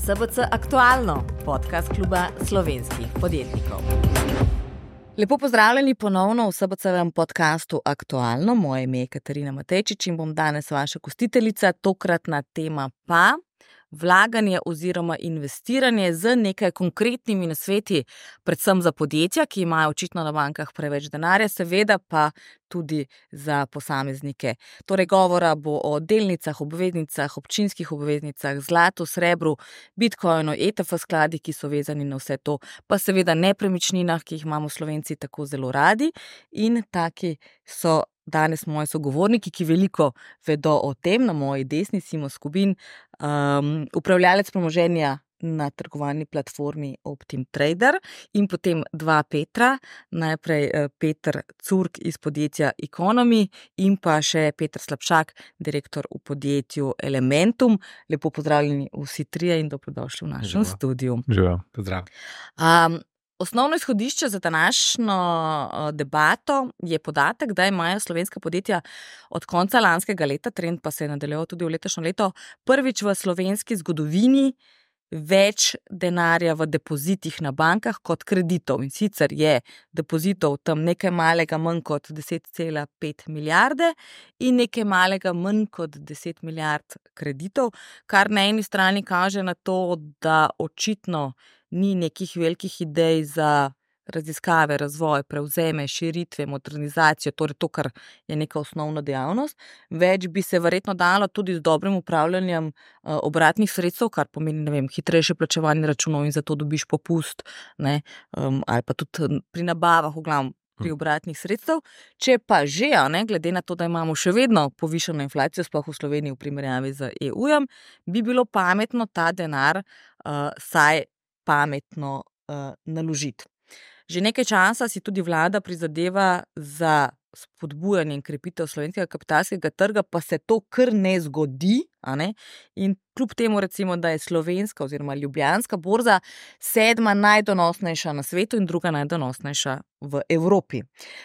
SBC Aktualno, podcast kluba slovenskih podjetnikov. Lepo pozdravljeni ponovno v SBC-vem podcastu Aktualno. Moje ime je Katarina Matejčič in bom danes vaša gostiteljica. Tokratna tema pa vlaganje oziroma investiranje z nekaj konkretnimi nasveti, predvsem za podjetja, ki imajo očitno na bankah preveč denarja, seveda pa tudi za posameznike. Torej, govora bo o delnicah, obveznicah, občinskih obveznicah, zlatu, srebru, bitcoinu, ETF skladih, ki so vezani na vse to, pa seveda nepremičninah, ki jih imamo Slovenci tako zelo radi, in taki so danes moji sogovorniki, ki veliko vedo o tem. Na moji desni Simo Skubin, upravljalec premoženja na trgovalni platformi OptimTrader, in potem dva Petra, najprej Peter Curk iz podjetja Economy in pa še Peter Slapšak, direktor v podjetju Elementum. Lepo pozdravljeni vsi trije in dobrodošli v našem studiu. Živijo, pozdrav. Osnovno izhodišče za današnjo debato je podatek, da imajo slovenska podjetja od konca lanskega leta, trend pa se je nadaljeval tudi v letošnje leto, prvič v slovenski zgodovini več denarja v depozitih na bankah kot kreditov. In sicer je depozitov tam nekaj malega manj kot 10,5 milijarde in nekaj malega manj kot 10 milijard kreditov, kar na eni strani kaže na to, da očitno ni nekih velikih idej za raziskave, razvoj, prevzeme, širitve, modernizacijo, torej to, kar je neka osnovna dejavnost. Več bi se verjetno dalo tudi z dobrim upravljanjem obratnih sredstev, kar pomeni, ne vem, hitrejše plačevanje računov in zato dobiš popust, ne, ali pa tudi pri nabavah, v glavnem pri obratnih sredstev. Če pa že, ne, glede na to, da imamo še vedno povišano inflacijo, sploh v Sloveniji v primerjavi z EU-jem, bi bilo pametno ta denar saj pametno naložiti. Že nekaj časa si tudi vlada prizadeva za spodbujanje in krepitev slovenskega kapitalskega trga, pa se to kar ne zgodi, a ne? In kljub temu, recimo, da je slovenska oziroma ljubljanska borza 7. najdonosnejša na svetu in 2. najdonosnejša v Evropi.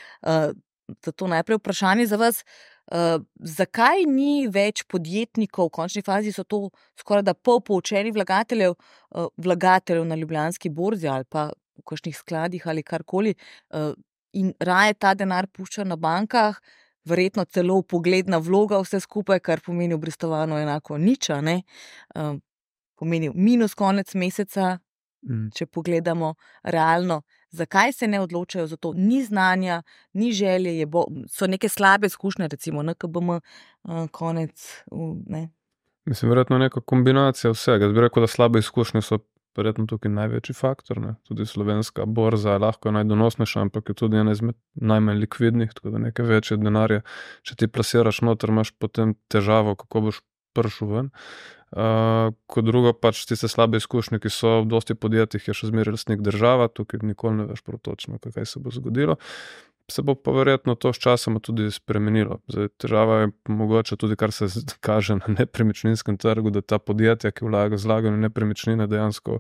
Zato najprej vprašanje za vas, zakaj ni več podjetnikov, v končni fazi so to skoraj da pol poučenih vlagateljev na ljubljanski borzi ali pa v kakšnih skladih ali karkoli, in raje ta denar pušča na bankah, verjetno celo vpogledna vloga vse skupaj, kar pomeni obrestovano enako nič, ne? Pomeni minus konec meseca, če pogledamo realno. Zakaj se ne odločajo za to? Ni znanja, ni želje, so neke slabe izkušnje, recimo NKBM, konec, ne? Mislim, verjetno neka kombinacija vsega. Jaz bi rekel, da slabe izkušnje so verjetno tukaj največji faktor, ne? Tudi slovenska borza je lahko najdonosnejša, ampak je tudi ena izmed najmanj likvidnih, tako da nekaj večje denarja, če ti plasiraš noter, imaš potem težavo, kako boš prišel ven. Kot drugo, pač tiste slabe izkušnje, ki so v dosti podjetjih, je še zmeraj lastnik država, tukaj nikoli ne veš prav točno, kaj se bo zgodilo. Se bo pa verjetno to s časoma tudi spremenilo. Zdaj, težava je mogoče tudi, kar se kaže na nepremičninskem trgu, da ta podjetja, ki vlagajo nepremičnine, dejansko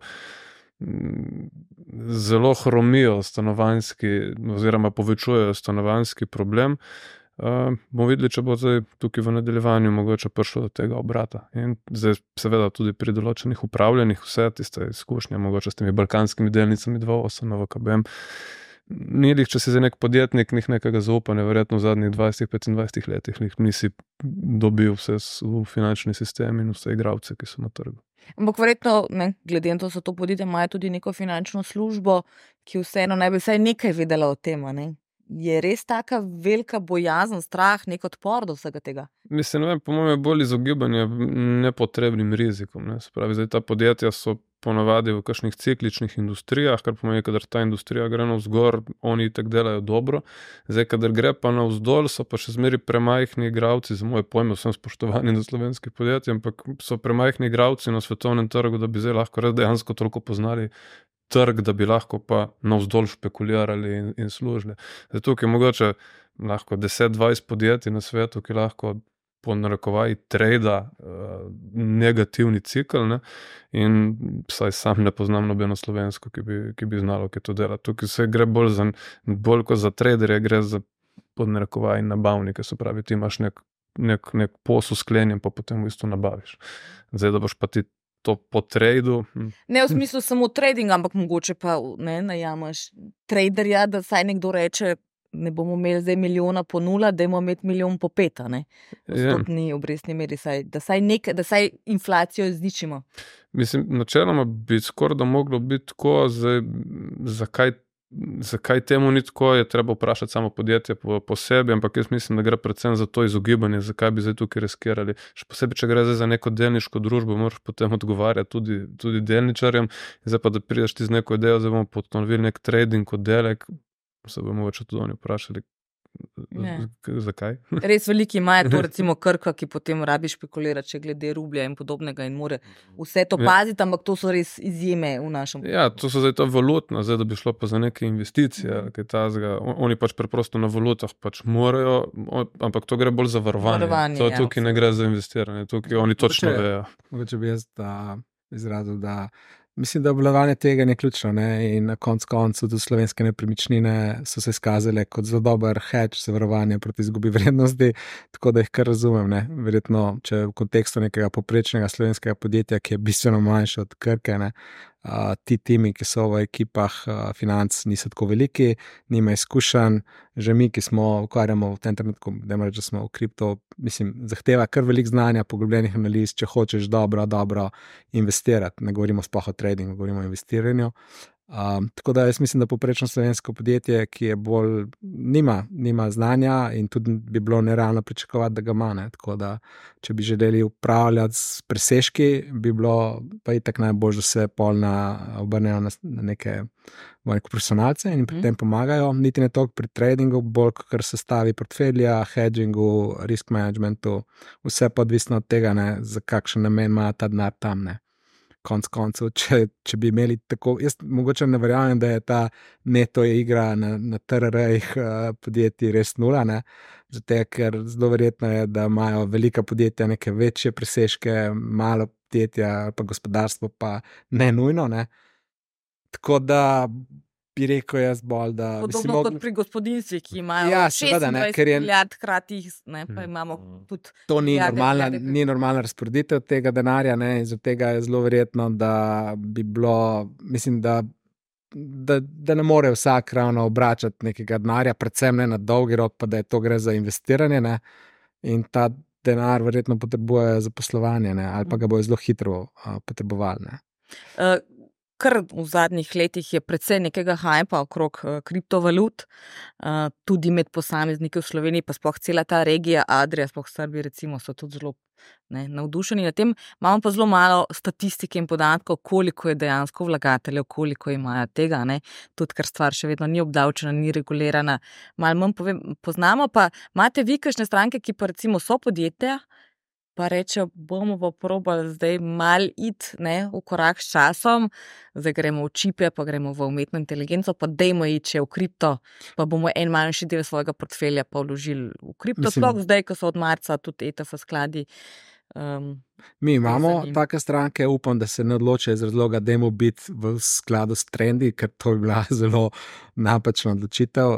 zelo hromijo stanovanjski oziroma povečujejo stanovanjski problem. Bomo videli, če bo zdaj tukaj v nadaljevanju mogoče prišlo do tega obrata. In zdaj seveda tudi pri določenih upravljanjih vse tiste izkušnje, mogoče s temi balkanskimi delnicami 2.8 na VKBM, ni lih, če si za nek podjetnik, nekega zaupanja, verjetno v zadnjih 20-25 letih nisi dobil vse v finančni sistem in vse igralce, ki so na trgu. Ampak verjetno, ne, glede na to, so to podjetja, imajo tudi neko finančno službo, ki vseeno naj bi vsaj nekaj vedela o tem, ne? Je res taka velika bojazen, strah, nek odpor do vsega tega? Mislim, ne vem, po mojem je bolj izogibanje nepotrebnim rizikom, ne. Se pravi, zdaj ta podjetja so ponavadi v kakšnih cikličnih industrijah, kar pomeni, kadar ta industrija gre navzgor, oni itak delajo dobro. Zdaj, kadar gre pa navzdol, so pa še zmeri premajhni igralci, za moje pojme, vsem spoštovani do slovenskih podjetij, ampak so premajhni igralci na svetovnem trgu, da bi zdaj lahko res dejansko toliko poznali trg, da bi lahko pa navzdol špekulirali in služili. Zdaj, tukaj je mogoče lahko 10-20 podjetij na svetu, ki lahko po narekovaji trejda negativni cikl, ne? In saj sam ne poznam nobeno slovensko, ki bi znalo, kaj to dela. Tukaj se gre bolj kot za traderje, gre za po narekovaji nabavnike, se pravi, ti imaš nek posel sklenjen, pa potem v bistvu nabaviš. Zdaj, da boš pa ti to po tradu. Ne v smislu samo trading, ampak mogoče pa najamaš traderja, da saj nekdo reče, ne bomo imeli zdaj milijona po 0, da bomo imeti milijon po 5, ne? V stopni obrestni meri, da saj inflacijo izničimo. Mislim, načeloma bi skoraj da moglo biti tako, zakaj temu ni tako, je treba vprašati samo podjetje po sebi, ampak jaz mislim, da gre predvsem za to izogibanje, zakaj bi zdaj tukaj riskirali. Še posebej, če gre zdaj za neko delniško družbo, moraš potem odgovarjati tudi delničarjem, zdaj pa da prideš ti z neko idejo, zdaj bomo ponovili nek trading oddelek, se bomo več tudi oni vprašali, zakaj. Res veliki imajo to recimo Krka, ki potem rabi špekulirati, če glede rublja in podobnega in more vse to paziti, ampak to so res izjeme v našem. Ja, to so zdaj to valutna, zdaj da bi šlo pa za neke investicije, kaj tazga. Oni pač preprosto na valutah pač morajo, ampak to gre bolj za varovanje. To tukaj ne gre za investiranje, tukaj oni točno vejo. Mogoče bi jaz izrazil, da mislim, da obvladovanje tega je ključno, ne? In na koncu tudi slovenske nepremičnine so se izkazale kot zelo dober hedge za varovanje proti izgubi vrednosti, tako da jih kar razumem. Ne? Verjetno, če v kontekstu nekega poprečnega slovenskega podjetja, ki je bistveno manjše od Krke, ne? Ti timi, ki so v ekipah financ, niso tako veliki, nima izkušenj, že mi, ki smo ukvarjamo v tem trenutku, da smo v kripto, mislim, zahteva kar velik znanja, poglobljenih analiz, če hočeš dobro investirati, ne govorimo sploh o tradingu, govorimo o investiranju. Tako da jaz mislim, da poprečno slovensko podjetje, ki je bolj, nima znanja in tudi bi bilo nerealno pričakovati, da ga ima, ne. Tako da, če bi želeli upravljati s presežki, bi bilo pa itak najbolj, da se obrnejo na neke profesionalce in pri tem pomagajo, niti ne toliko pri tradingu, bolj kakor sestavi portfelja, hedgingu, risk managementu, vse pa odvisno od tega, ne, za kakšen namen ima ta denar tam, ne. Koncev, če bi imeli tako, jaz mogoče ne verjamem, da je ta neto igra na TRR-jih podjetij res 0, ne, zato ker zelo verjetno je, da imajo velika podjetja neke večje presežke, malo podjetja pa gospodarstvo pa ne nujno, ne, tako da bi rekel jaz bolj, da podobno kot pri gospodinstvih, ki imajo 26 milijard hkrati, pa imamo tudi to ni normalna razporeditev tega denarja, ne, in zaradi tega je zelo verjetno, da bi bilo, mislim, da ne more vsak ravno obračati nekega denarja, predvsem ne na dolgi rok, pa da je to gre za investiranje, ne, in ta denar verjetno potrebuje za poslovanje, ne, ali pa ga bojo zelo hitro potrebovali, ne. Kar v zadnjih letih je predvsej nekega hajpa okrog kriptovalut, tudi med posamezniki v Sloveniji, pa sploh cela ta regija Adria, sploh Srbi recimo, so tudi zelo navdušeni na tem. Imamo pa zelo malo statistike in podatkov, koliko je dejansko vlagateljev, koliko imajo tega, ne? Tudi ker stvar še vedno ni obdavčena, ni regulirana. Malo manj poznamo, pa imate vi kakšne stranke, ki pa recimo so podjetja, pa rečejo, bomo pa probali zdaj malo iti v korak s časom, zdaj gremo v čipe, pa gremo v umetno inteligenco, pa dajmo iti še v kripto, pa bomo en manjši del svojega portfelja pa vložili v kripto, sploh zdaj, ko so od marca tudi ETF skladi. Mi imamo take stranke, upam, da se ne odločajo iz razloga, da jemo biti v skladu s trendi, ker to bi bila zelo napačna odločitev.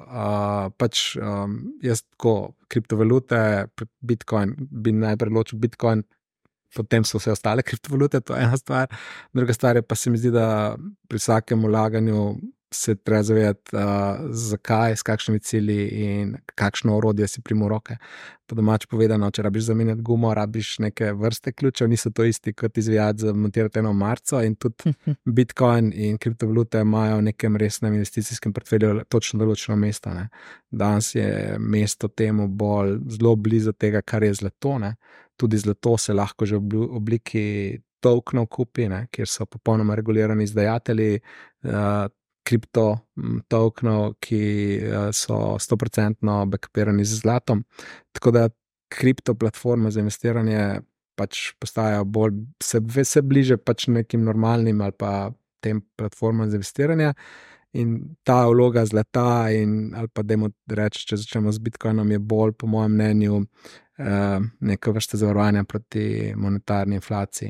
Jaz tako kriptovalute, Bitcoin, bi najprej odločil Bitcoin, potem so vse ostale kriptovalute, to je ena stvar. Druga stvar je pa se mi zdi, da pri vsakem vlaganju se treba zavedati, zakaj, s kakšnimi cilji in kakšno orodje si primo roke. Po domač povedano, če rabiš zamenjati gumo, rabiš neke vrste ključev, niso to isti kot izvijati za montirati eno marco, in tudi Bitcoin in kriptovalute imajo v nekem resnem investicijskem portfelju točno določeno mesto, ne. Danes je mesto temu bolj zelo blizu tega, kar je zlato, ne. Tudi zlato se lahko že v obliki tokenov kupi, ne, kjer so popolnoma regulirani izdajatelji kripto tokenov, ki so 100% backupirani z zlatom. Tako da kripto platforme za investiranje pač postajajo bolj, se bliže pač nekim normalnim ali pa tem platformam za investiranje. In ta vloga zlata ali pa dajmo reči, če začnemo z Bitcoinom, je bolj po mojem mnenju neka vrsta zavarovanja proti monetarni inflaciji, ne.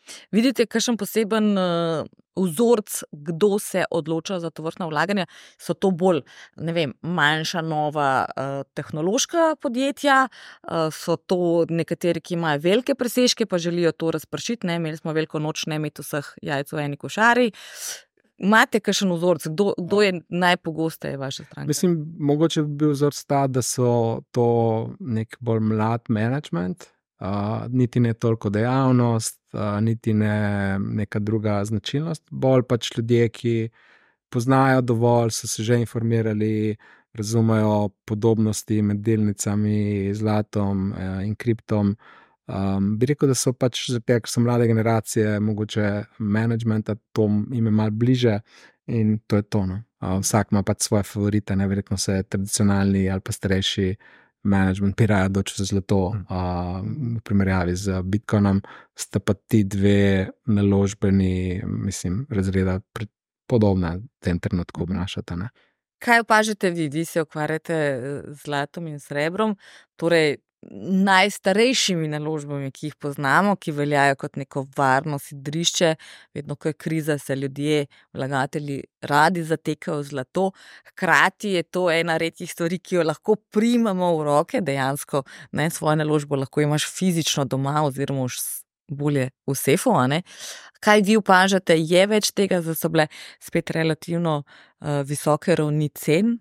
Vidite, kakšen poseben vzorc, kdo se odloča za tovrstna vlaganja? So to bolj, ne vem, manjša, nova tehnološka podjetja, so to nekateri, ki imajo velike presežke, pa želijo to razpršiti, ne, imeli smo veliko noč, ne imeti vseh jajc v eni košari. Imate kakšen vzorc, kdo je najpogosteje vaša stranka? Mislim, mogoče bi bil vzorc ta, da so to nek bolj mlad management, niti ne toliko dejavnost, niti ne neka druga značilnost, bolj pač ljudje, ki poznajo dovolj, so se že informirali, razumejo podobnosti med delnicami, zlatom in kriptom. Bi rekel, da so pač, ker so mlade generacije, mogoče managementa, to ime malo bliže in to je to. No. Vsak ima pač svoje favorite, neverjetno se tradicionalni ali pa starejši management pirajo doč za zlato, v primerjavi z Bitcoinom, sta pa ti dve naložbeni, mislim, razreda podobna v tem trenutku obnašata. Ne. Kaj opažate vi se ukvarjate z zlatom in srebrom, torej najstarejšimi naložbami, ki jih poznamo, ki veljajo kot neko varno sidrišče, vedno, ko je kriza, se ljudje, vlagatelji radi zatekajo v zlato, hkrati je to ena redkih stvari, ki jo lahko primamo v roke, dejansko, ne, svojo naložbo lahko imaš fizično doma oziroma bolje v sefu, a ne. Kaj vi opažate, je več tega, da so bile spet relativno visoke ravni cen?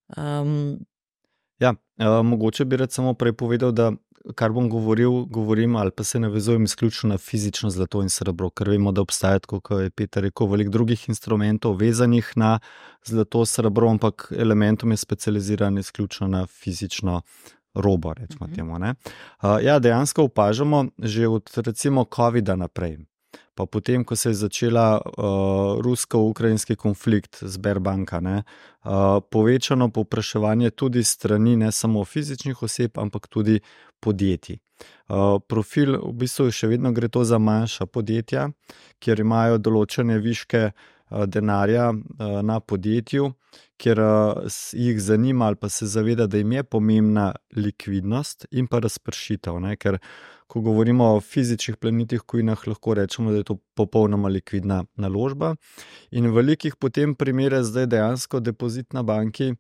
Ja, mogoče bi rad samo prej povedal, da kar bom govorim ali pa se navezujem izključno na fizično zlato in srebro, ker vemo, da obstaja, kot je Peter rekel, veliko drugih instrumentov vezanih na zlato, srebro, ampak elementom je specializiran izključno na fizično robo, rečemo temu. Ne? Ja, dejansko opažamo že od recimo COVID-a naprej. Pa potem, ko se je začela rusko-ukrajinski konflikt z Sberbanka, povečano povpraševanje tudi strani ne samo fizičnih oseb, ampak tudi podjetij. Profil v bistvu še vedno gre to za manjša podjetja, kjer imajo določene viške denarja na podjetju, kjer jih zanima ali pa se zaveda, da jim je pomembna likvidnost in pa razpršitev, ne? Ker ko govorimo o fizičnih plemenitih kovinah, lahko rečemo, da je to popolnoma likvidna naložba. In v velikih potem primere zdaj dejansko depozit na banki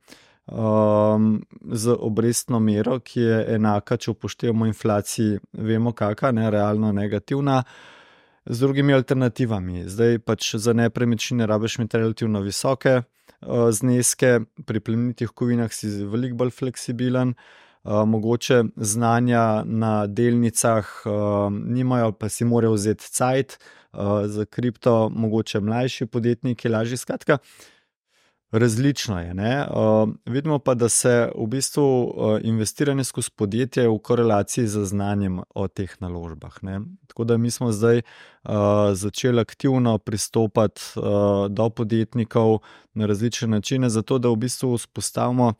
z obrestno mero, ki je enaka, če upoštevamo inflaciji, vemo kakšna, ne, realno negativna, z drugimi alternativami. Zdaj pač za nepremičnine rabiš imeti relativno visoke zneske, pri plemenitih kovinah si veliko bolj fleksibilen, mogoče znanja na delnicah nimajo, pa si morajo vzeti cajt, za kripto mogoče mlajši podjetniki lažje, skratka, različno je. Ne? Vidimo pa, da se v bistvu investiranje skozi podjetje v korelaciji z znanjem o teh naložbah. Ne? Tako da mi smo zdaj začeli aktivno pristopati do podjetnikov na različne načine, zato da v bistvu vzpostavimo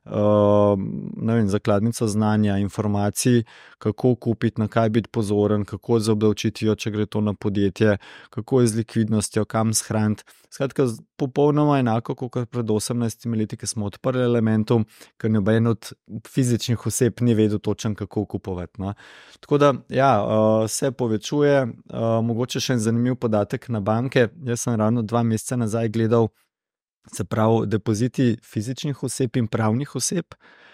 zakladnico znanja, informacij, kako kupiti, na kaj biti pozoren, kako z obdavčitvijo, če gre to na podjetje, kako je z likvidnostjo, kam shraniti. Skratka, popolnoma enako, kot pred 18 leti, ki smo odprli elementov, ker noben od fizičnih oseb ni vedel točno, kako kupovati. No. Tako da, ja, se povečuje. Mogoče še en zanimiv podatek na banke. Jaz sem ravno 2 meseca nazaj gledal, se pravi, depoziti fizičnih oseb in pravnih oseb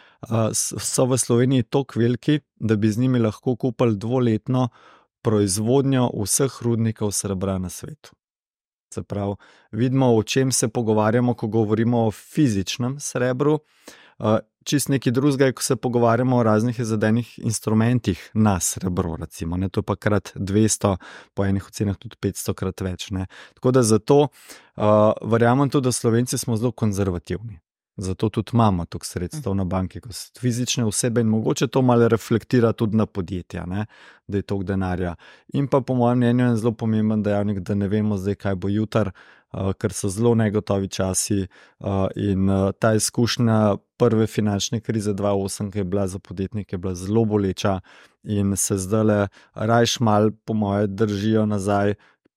so v Sloveniji toliko veliki, da bi z njimi lahko kupili 2-letno proizvodnjo vseh rudnikov srebra na svetu. Se pravi, vidimo, o čem se pogovarjamo, ko govorimo o fizičnem srebru. Čist nekaj drugega, ko se pogovarjamo o raznih izvedenih instrumentih na srebro, recimo. Ne? To je pa krat 200, po enih ocenah tudi 500 krat več. Ne? Tako da zato verjamem tudi, da Slovenci smo zelo konzervativni. Zato tudi imamo toliko sredstev na banki, kot so fizične osebe in mogoče to malo reflektira tudi na podjetja, ne? Da je toliko denarja. In pa po mojem mnenju je zelo pomemben dejavnik, da ne vemo zdaj, kaj bo jutri, ker so zelo negotovi časi in ta izkušnja prve finančne krize 2008, ki je bila za podjetnike, je bila zelo boleča in se zdajle rajš mal, po moje, držijo nazaj,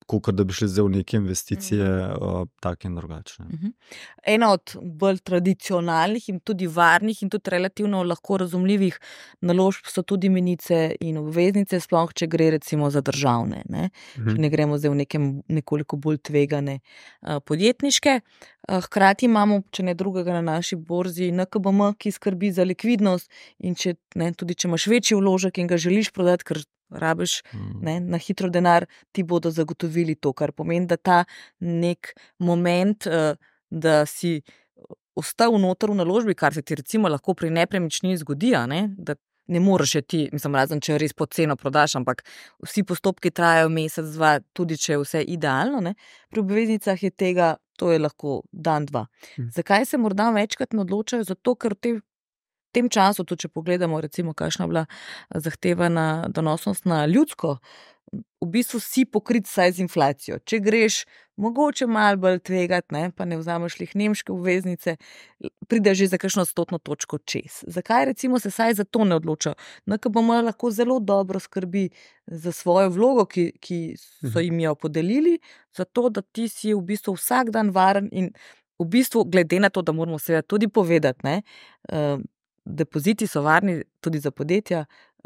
kot da bi šli zdaj v neke investicije, take in drugačne. Ena od bolj tradicionalnih in tudi varnih in tudi relativno lahko razumljivih naložb so tudi menice in obveznice, sploh če gre recimo za državne, ne? Če ne gremo zdaj v nekoliko bolj tvegane podjetniške. Hkrati imamo, če ne drugega, na naši borzi NKBM, ki skrbi za likvidnost, in tudi če imaš večji vložek in ga želiš prodati, ker rabiš na hitro denar, ti bodo zagotovili to, kar pomeni, da ta nek moment, da si ostal noter v naložbi, kar se ti recimo lahko pri nepremičnini zgodi, da ne moreš ti, razen če res pod ceno prodaš, ampak vsi postopki trajajo mesec, dva, tudi če je vse idealno, pri obveznicah je tega, to je lahko dan, dva. Zakaj se morda večkrat ne odločajo? Zato, ker v tem času, tudi če pogledamo, recimo, kakšna bila zahtevana donosnost na ljudsko, v bistvu si pokrit vsaj z inflacijo. Če greš mogoče malo bolj tvegati, pa ne vzameš lih nemške obveznice, pride že za kakšno 100 točko čez. Zakaj recimo se vsaj za to ne odloča? NKBM lahko zelo dobro skrbi za svojo vlogo, ki so jim jo podelili, zato da ti si v bistvu vsak dan varen in v bistvu, glede na to, da moramo seveda tudi povedati, depoziti so varni tudi za podjetja,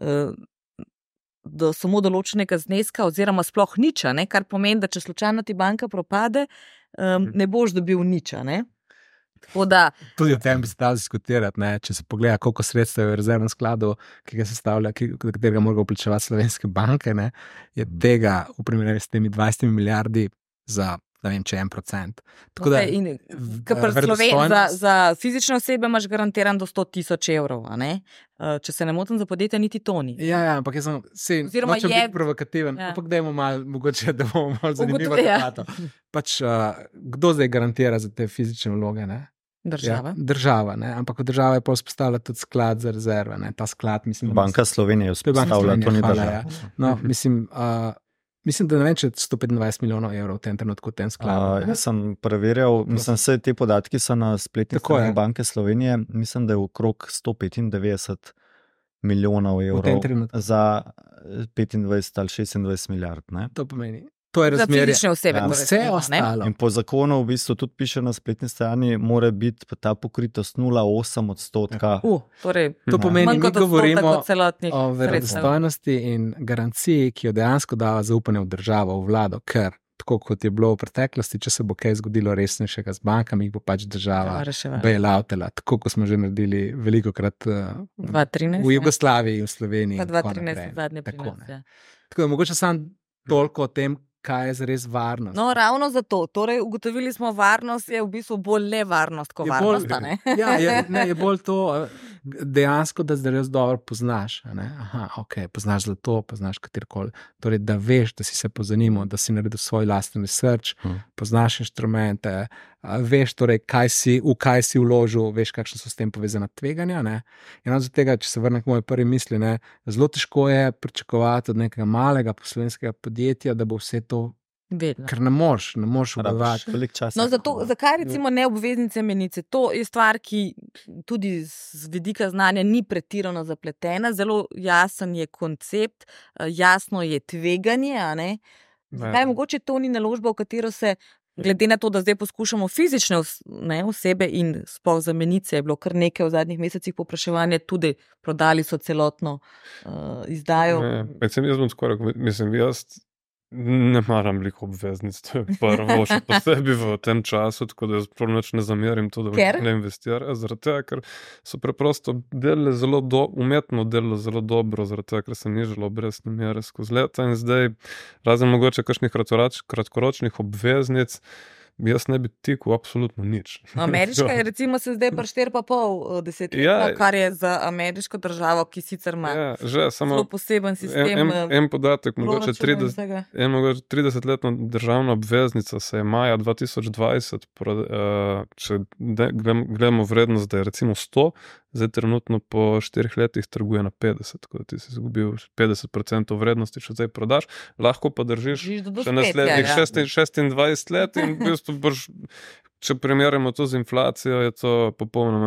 do samo določenega zneska oziroma sploh nič, kar pomeni, da če slučajno ti banka propade, ne boš dobil nič. Tudi o tem bi se dalo diskutirati, če se pogleda, koliko sredstev je v rezervnem skladu, ki ga sestavlja, katerega morajo plačevati slovenske banke, je tega v primerjavi s temi 20 milijardi za, ne vem, če 1%. Tako da, za fizične osebe imaš garantiran do 100.000 evrov, če se ne motim, za podjetja niti to ni. Ja, ampak jaz sem nočem biti provokativen, ampak dajmo malo, mogoče, da bomo malo zanimivo debato. Kdo zdaj garantira za te fizične vloge, Država. Država, ampak država je pa vzpostavila tudi sklad za rezerve, ta sklad, mislim. Banka Slovenije je vzpostavila, to ni država. No, mislim, da ne vem, če 125 milijonov evrov v tem trenutku v tem skladu. Jaz sem preverjal, vse te podatki so na spletni strani Banke Slovenije, mislim, da je okrog 195 milijonov evrov za 25 ali 26 milijard. To pomeni. To je razmerje. Vse ostalo. In po zakonu v bistvu tudi piše na spletni strani, mora biti ta pokritost 0,8%. Torej, to pomeni, mi govorimo o verodostojnosti in garanciji, ki jo dejansko dava zaupanje v državo, v vlado, ker tako kot je bilo v preteklosti, če se bo kaj zgodilo resnejšega z bankami, jih bo pač država bailoutela, tako kot smo že naredili velikokrat v Jugoslaviji, v Sloveniji. 2013 zadnje primer. Tako da mogoče samo toliko o tem, kaj je zares varnost. No, ravno zato. Torej, ugotovili smo, varnost je v bistvu bolj nevarnost, kot varnost. Je bolj to dejansko, da zdaj res dobro poznaš. Poznaš zlato, poznaš katerkoli. Torej, da veš, da si se pozanimal, da si naredil svoj lasten research, poznaš inštrumente, veš torej, v kaj si vložil, veš, kakšne so s tem povezana tveganja. In od tega, če se vrnem k moji prvi misli, zelo težko je pričakovati od nekega malega slovenskega podjetja, da bo vse to vedno. Ker ne moreš obvladati veliko časa. No, zakaj recimo ne obveznice menice? To je stvar, ki tudi z vidika znanja ni pretirano zapletena, zelo jasen je koncept, jasno je tveganje, Zakaj mogoče to ni naložba, v katero se, glede na to, da zdaj poskušamo fizične osebe in sploh za menice, je bilo kar nekaj v zadnjih mesecih povpraševanja, tudi prodali so celotno izdajo. Jaz bom skoraj, jaz ne maram veliko obveznic, to je prvo, še posebej v tem času, tako da jaz prav ne zamerim to, da ne investirajo, zaradi tega, ker so preprosto umetno delali zelo dobro, zaradi tega, ker se nižalo obrestne mere skozi leta in zdaj, razen mogoče kakšnih kratkoročnih obveznic, jaz ne bi tikal absolutno nič. Ameriška je recimo se zdaj pa 4,5 kar je za ameriško državo, ki sicer ima zelo poseben sistem. En podatek, mogoče 30-letna državna obveznica se je maja 2020, če gledamo vrednost, da je recimo 100, zdaj trenutno po 4 letih trguje na 50, tako da ti si izgubil 50% vrednosti, če zdaj prodaš, lahko pa držiš še naslednjih 26 let in v bistvu če primerjamo to z inflacijo, je to popolnoma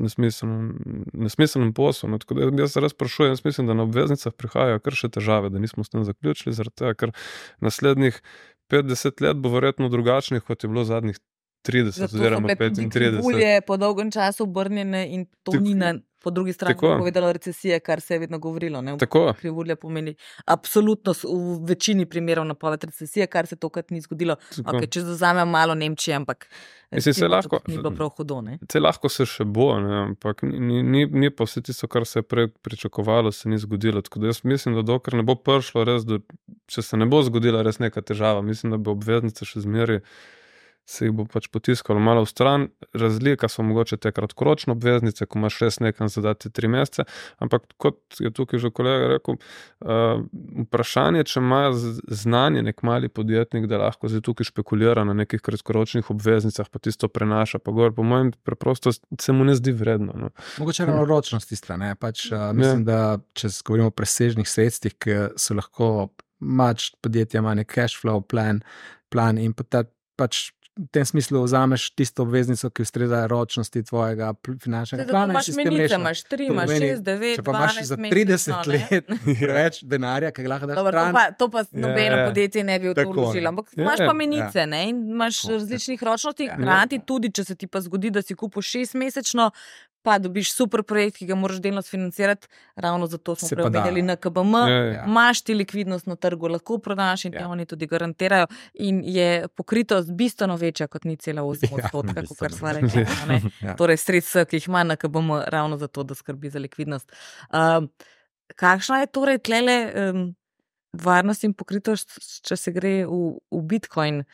nesmiseln posel. Tako da jaz res sprašujem, jaz mislim, da na obveznicah prihajajo kar še težave, da nismo s tem zaključili, zaradi tega, ker naslednjih 50 let bo verjetno drugačnih, kot je bilo zadnjih 30 oziroma 35. Bolje po dolgem času obrnjene in to ni po drugi strani povedalo recesije, kar se je vedno govorilo. Krivulja pomeni absolutno v večini primerov napoved recesije, kar se tokrat ni zgodilo. Okay, če zavzamem malo Nemčije, ampak ni bilo prav hudo. Lahko se še bo, ampak ni pa vse tisto, kar se je prej pričakovalo, se ni zgodilo. Tako da jaz mislim, da dokler ne bo prišlo res, če se ne bo zgodila res neka težava, mislim, da bo obveznice še zmeri se jih bo pač potiskalo malo v stran. Razlika so mogoče te kratkoročne obveznice, ko imaš res nekam zadati 3 mesece, ampak kot je tukaj že kolega rekel, vprašanje, če ima znanje nek mali podjetnik, da lahko zdaj tukaj špekulira na nekih kratkoročnih obveznicah, pa tisto prenaša, pa gor, po mojem preprosto se mu ne zdi vredno. No. Mogoče ravno ročnost tista, ne? Pač, mislim, da če govorimo o presežnih sredstvih, ki so lahko podjetja ima nek cash flow plan in pač v tem smislu vzameš tisto obveznico, ki ustreza ročnosti tvojega finančnega plana. Imaš menice, imaš 3, imaš 6, 9, 12 mesecev. Če pa imaš za 30 let več denarja, kaj lahko daš stran. To pa nobeno podjetje ne bi v to vložilo. Ampak imaš pa menice, ne? In imaš različnih ročnosti. Hkrati tudi, če se ti pa zgodi, da si kupil 6-mesečno, pa dobiš super projekt, ki ga moraš delno financirati, ravno zato smo preomenili na KBM, imaš ti likvidnost na trgu, lahko prodaš in te oni tudi garantirajo in je pokritost bistveno večja kot 0,8%, kot kar sva rekli. Torej sredstva, ki jih ima na KBM, ravno zato, da skrbi za likvidnost. Kakšna je torej tlele varnost in pokritost, če se gre v Bitcoin?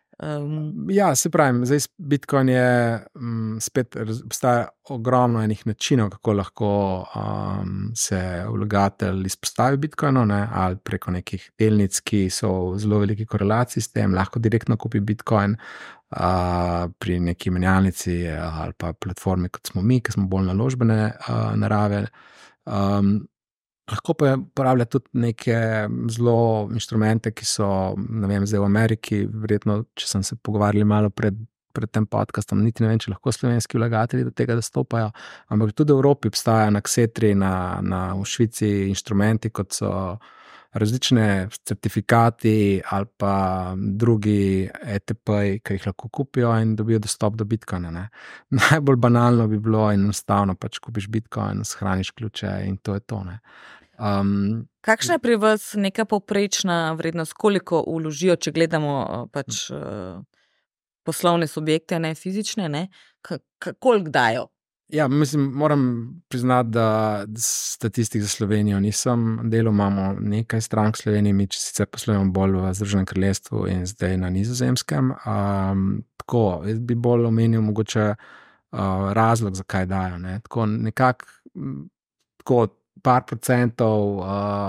Ja, se pravim, zdaj Bitcoin je spet obstaja ogromno enih načinov, kako lahko se vlagatelj izpostavi Bitcoinu, ali preko nekih delnic, ki so v zelo veliki korelaciji s tem, lahko direktno kupi Bitcoin pri neki menjalnici ali pa platformi, kot smo mi, ki smo bolj naložbene narave. Lahko pa uporablja tudi neke zelo inštrumente, ki so, ne vem, zdaj v Ameriki, verjetno, če sem se pogovarjali malo pred tem podcastom, niti ne vem, če lahko slovenski vlagatelji do tega dostopajo, ampak tudi v Evropi obstaja na Xetri, v Švici inštrumenti, kot so različne certifikati ali pa drugi ETP-ji, ki jih lahko kupijo in dobijo dostop do Bitcoina. Najbolj banalno bi bilo in enostavno, pač kupiš Bitcoin, shraniš ključe in to je to. Kakšna je pri vas neka povprečna vrednost, koliko vložijo, če gledamo pač poslovne subjekte, ne fizične, koliko dajo? Ja, mislim, moram priznati, da statistik za Slovenijo nisem. Delo imamo nekaj strank v Sloveniji, mi sicer poslujemo bolj v Združenem kraljestvu in zdaj na Nizozemskem. Tako, jaz bi bolj omenil mogoče razlog, zakaj dajo. Tako nekako par procentov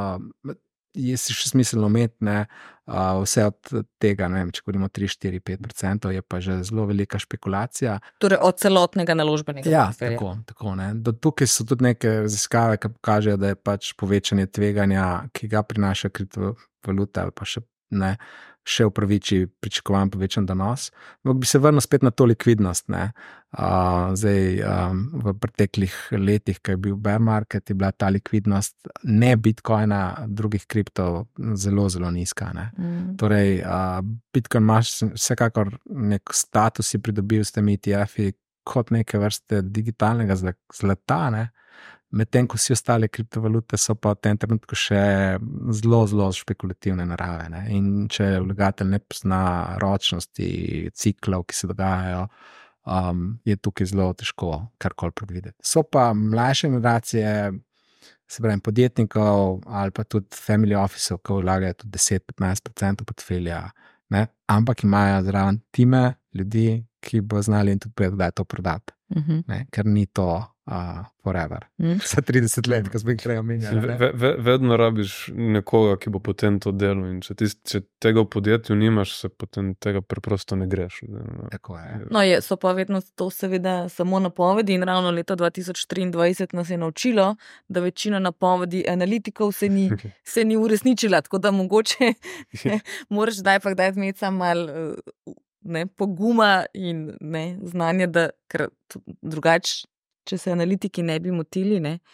je si še smiselno imeti, vse od tega, ne vem, če govorimo 3, 4, 5%, je pa že zelo velika špekulacija. Torej od celotnega naložbenega. Ja, tako. Do tukaj so tudi neke raziskave, ki pokažejo, da je pač povečanje tveganja, ki ga prinaša kriptovaluta ali pa še upraviči pričakovan povečan donos. Ampak bi se vrnil spet na to likvidnost. Zdaj, v preteklih letih, ko je bil bear market, je bila ta likvidnost ne Bitcoina, drugih kriptov zelo, zelo nizka. Torej, Bitcoin imaš vsekakor nek status si pridobil s temi ETF-i kot neke vrste digitalnega zlata, medtem ko vsi ostale kriptovalute so pa v tem trenutku še zelo, zelo špekulativne narave. In če vlagatelj ne pozna ročnosti, ciklov, ki se dogajajo, je tukaj zelo težko karkoli predvideti. So pa mlajše generacije, se pravi podjetnikov ali pa tudi family officeov, ki vlagajo tudi 10-15% portfelja, ampak imajo zraven time ljudi, ki bo znali in tudi predaj to prodati. Ker ni to forever. Za 30 let, ko smo jih prej omenjali. Vedno rabiš nekoga, ki bo potem to delo in če tega v podjetju nimaš, se potem tega preprosto ne greš. Tako je. No, so pa vedno to seveda samo napovedi in ravno leto 2023 nas je naučilo, da večina napovedi analitikov se ni uresničila, tako da mogoče moraš kdaj imeti samo malo poguma in znanje, da drugače, če se analitiki ne bi motili,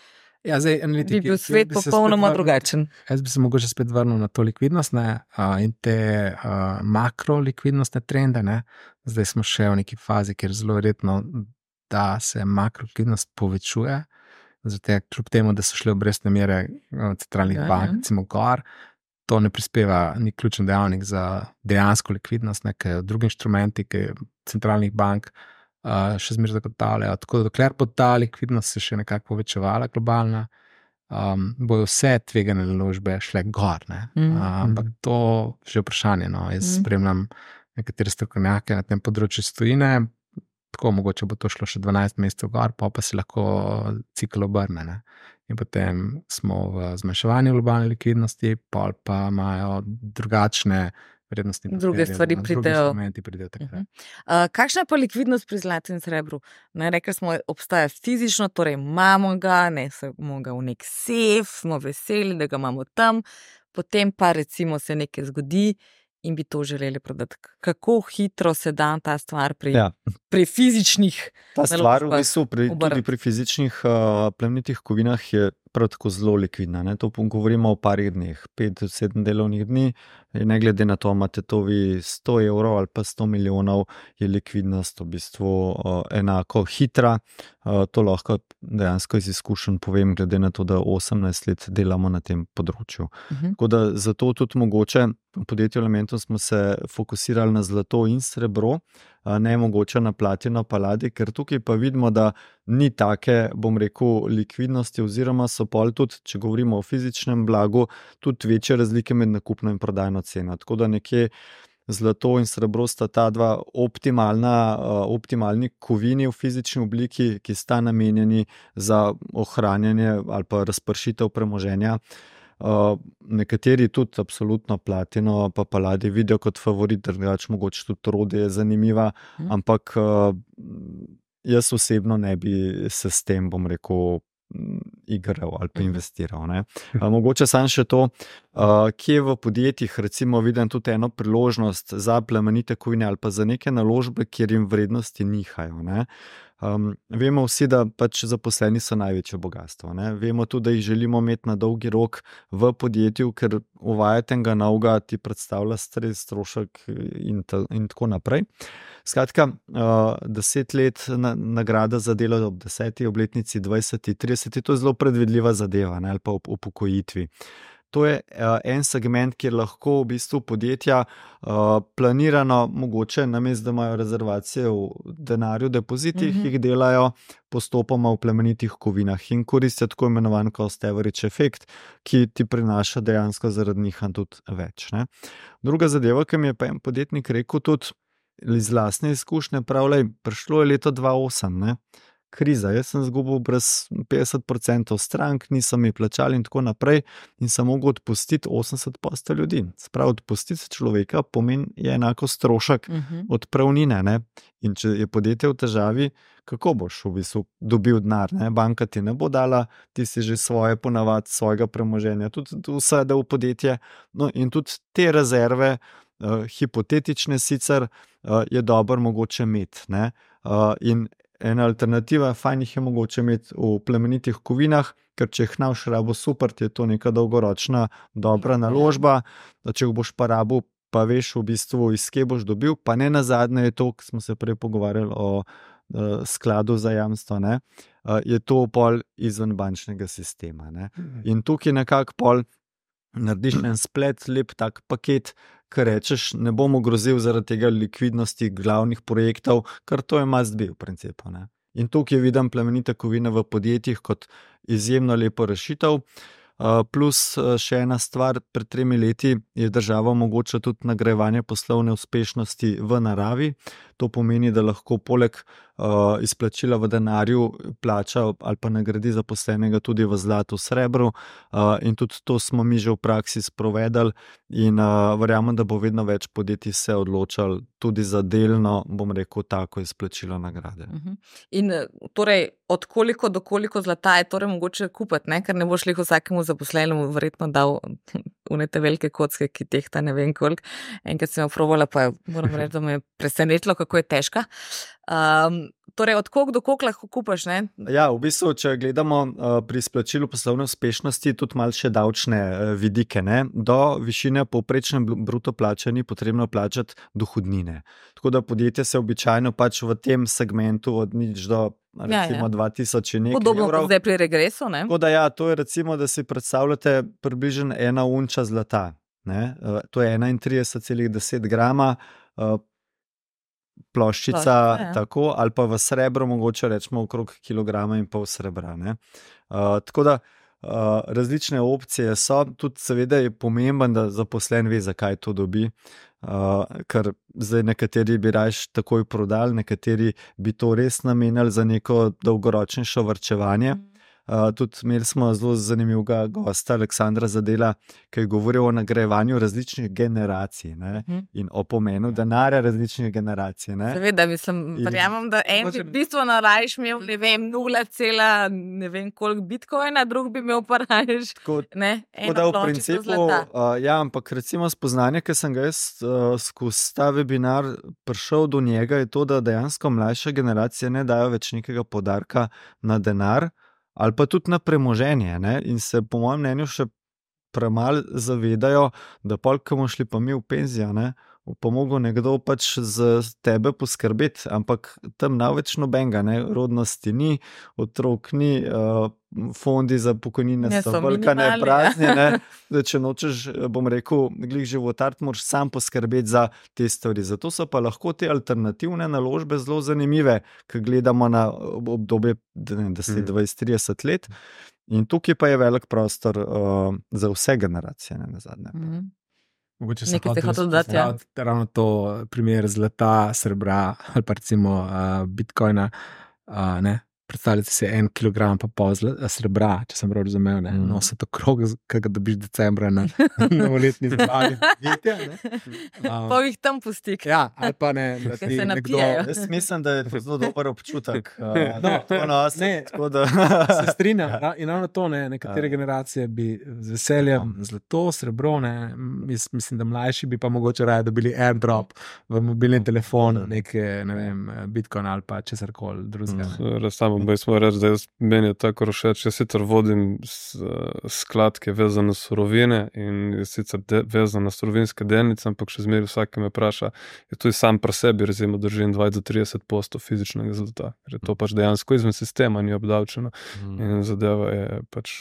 Ja, zdaj, bi bil svet popolnoma drugačen. Jaz bi se mogoče spet vrnil na to likvidnost in te makrolikvidnostne trende. Ne. Zdaj smo še v neki fazi, kjer zelo verjetno, da se makrolikvidnost povečuje, zato kljub temu, da so šle obrestne mere centralnih bank, recimo gor, to ne prispeva ni ključen dejavnik za dejansko likvidnost, ker drugi inštrumenti, ki centralnih bank še zmeraj zagotavljajo. Tako da dokler bo ta likvidnost se še nekako povečevala globalna, bojo vse tvegane naložbe šle gor. Ampak to že vprašanje. No. Jaz spremljam nekatere strokovnjake na tem področju stojine, tako mogoče bo to šlo še 12 mesecev gor, pa se lahko cikl obrne. Ne. In potem smo v zmanjševanju globalne likvidnosti, pol pa imajo drugačne vrednostni papirji. Druge stvari pridejo. Kakšna je pa likvidnost pri zlatem in srebru? Rekli smo, obstaja fizično, torej imamo ga, ne samo ga v nek sef, smo veseli, da ga imamo tam, potem pa recimo se nekaj zgodi in bi to želeli prodati. Kako hitro se da ta stvar pri fizičnih ta stvar v bistvu tudi pri fizičnih plemenitih kovinah je prav tako zelo likvidna. Ne? To govorimo o parih dneh, 5-7 delovnih dni, ne glede na to, imate to vi 100 evrov ali pa 100 milijonov, je likvidnost v bistvu enako hitra. To lahko dejansko iz izkušenj povem, glede na to, da 18 let delamo na tem področju. Tako da zato tudi mogoče v podjetju Elementum smo se fokusirali na zlato in srebro, ne mogoče na platino paladi, ker tukaj pa vidimo, da ni take, bom rekel, likvidnosti oziroma so pol tudi, če govorimo o fizičnem blagu, tudi večje razlike med nakupno in prodajno ceno. Tako da nekje zlato in srebro sta ta dva optimalni kovini v fizični obliki, ki sta namenjeni za ohranjanje ali pa razpršitev premoženja. Nekateri tudi absolutno platino pa paladi vidijo kot favorit, drugače mogoče tudi rode je zanimiva, ampak jaz osebno ne bi se s tem, bom rekel, igral ali pa investiral. Ne. Mogoče samo še to, kje v podjetjih recimo vidim tudi eno priložnost za plemenite kovine ali pa za neke naložbe, kjer jim vrednosti nihajo. Ne. Vemo vsi, da pač zaposleni so največje bogatstvo. Ne. Vemo tudi, da jih želimo imeti na dolgi rok v podjetju, ker uvajati enega novega ti predstavlja stres, strošek in tako naprej. Skratka, 10 let nagrada za delo ob 10. obletnici, 20. 30. To je zelo predvidljiva zadeva, ne, ali pa ob upokojitvi. To je en segment, kjer lahko v bistvu podjetja planirano, mogoče namesto da imajo rezervacije v denarju, depozitih, jih delajo postopoma v plemenitih kovinah in koristijo tako imenovan cost average efekt, ki ti prinaša dejansko zaradi njih tudi več. Ne. Druga zadeva, ki mi je pa en podjetnik rekel tudi iz lastne izkušnje, pravlej, prišlo je leto 2008, ne. Kriza, jaz sem zgubil brez 50% strank, nisem mi plačali in tako naprej in sem mogel odpustiti 80% ljudi. Sprav odpustiti človeka pomeni je enako strošek odpravnine, ne? In če je podjetje v težavi, kako boš v bistvu dobil denar, ne? Banka ti ne bo dala, ti si že svoje ponavadi, svojega premoženja, tudi vse da v podjetje, no in tudi te rezerve, hipotetične sicer, je dobro mogoče imeti, ne? In ena alternativa, fajn jih je mogoče imeti v plemenitih kovinah, ker če jih naš rabo super, ti je to neka dolgoročna dobra naložba, če jih boš pa rabo, pa veš v bistvu iz kje boš dobil, pa ne nazadnje je to, ko smo se prej pogovarjali o skladu za jamstvo, ne, je to pol izven bančnega sistema. Ne. In tukaj nekako pol narediš en splet, lep tak paket, ker rečeš, ne bomo grozil zaradi tega likvidnosti glavnih projektov, ker to je must be v principu. Ne. In tukaj vidim plemenite kovine v podjetjih kot izjemno lepo rešitev. Plus še ena stvar, pred 3 leti je država omogočila tudi nagrajevanje poslovne uspešnosti v naravi. To pomeni, da lahko poleg izplačila v denarju plača ali pa nagradi zaposlenega tudi v zlatu, srebru, in tudi to smo mi že v praksi sprovedali in verjamem, da bo vedno več podjetij se odločalo tudi za delno, bom rekel, tako izplačilo nagrade. In torej, od koliko do koliko zlata je torej mogoče kupiti, ne? Ker ne boš šli vsakemu zaposlenemu verjetno dal unete velike kocke, ki tehta ne vem koliko. Enkrat sem jo probala, pa moram reči, da me je presenetilo, kako je težka. Torej, od koliko do koliko lahko kupaš, ne? Ja, v bistvu, če gledamo pri izplačilu poslovne uspešnosti, tudi malo še davčne vidike, ne? Do višine povprečne bruto plače ni potrebno plačati dohodnine. Tako da podjetje se običajno pač v tem segmentu od nič do recimo 2000 in nekaj Podobno evrov. kot zdaj pri regresu, ne? Tako da ja, to je recimo, da si predstavljate približno 1 unča zlata. Ne? To je 31,10 grama ploščica, ja. tako, ali pa v srebro mogoče rečemo okrog 1,5 kilograma srebra. Ne? Tako da različne opcije so, tudi seveda je pomemben, da zaposlen ve, zakaj to dobi, ker zdaj nekateri bi rajš takoj prodali, nekateri bi to res namenili za neko dolgoročnejšo varčevanje. Tudi imeli smo zelo zanimivega gosta Aleksandra Zadela, ki je govoril o nagrajevanju različnih generacij, ne? In o pomenu denarja različnih generacij. Ne? Seveda, verjamem, da en bi bistveno rajš imel, ne vem, 0, ne vem koliko bitcoina, drug bi imel pa rajš, ne, eno ploščico zlata. Ja, ampak recimo spoznanje, ki sem ga jaz skozi ta webinar prišel do njega, je to, da dejansko mlajše generacije ne dajo več nekega podarka na denar, ali pa tudi na premoženje, ne? In se po mojem mnenju še premalo zavedajo, da pol, ko bomo šli pa mi v penzijo, ne, pa mogo nekdo pač za tebe poskrbeti, ampak tam na več nobenega, ne, rodnosti ni, otrok ni, fondi za pokojnine so velikane prazni, ne, da če nočeš, bom rekel, glih životart, moraš sam poskrbeti za te stvari. Zato so pa lahko te alternativne naložbe zelo zanimive, ko gledamo na obdobje 10, 20, 30 let. In tukaj pa je velik prostor za vse generacije, ne, nazadnje. Mogoče se hotel ravno to primer zlata, srebra ali pa recimo bitcoina, ne. Predstavljate si 1,5 kilograma srebra, če sem prav razumel, ne, nositi okrog, kaj ga dobiš decembra na novoletni zabavi. Pa jih tam pusti. Ja, ali pa ne, da ti nekdo... Jaz mislim, da je to zelo dober občutek. Se strinjam. In ravno to, ne, nekatere generacije bi z veseljem zlato, srebro, ne, mislim, da mlajši bi pa mogoče raje dobili airdrop v mobilni telefon, neke, ne vem, bitcoin ali pa česarkoli drugega. Smo reči, da meni je tako všeč, jaz sicer vodim skladke vezane na surovine in sicer vezane na surovinske delnice, ampak še zmeraj vsak me vpraša, je tudi sam pri sebi recimo držim 20-30% fizičnega zlata, ker je to pač dejansko izven sistema, ni obdavčeno in zadeva je pač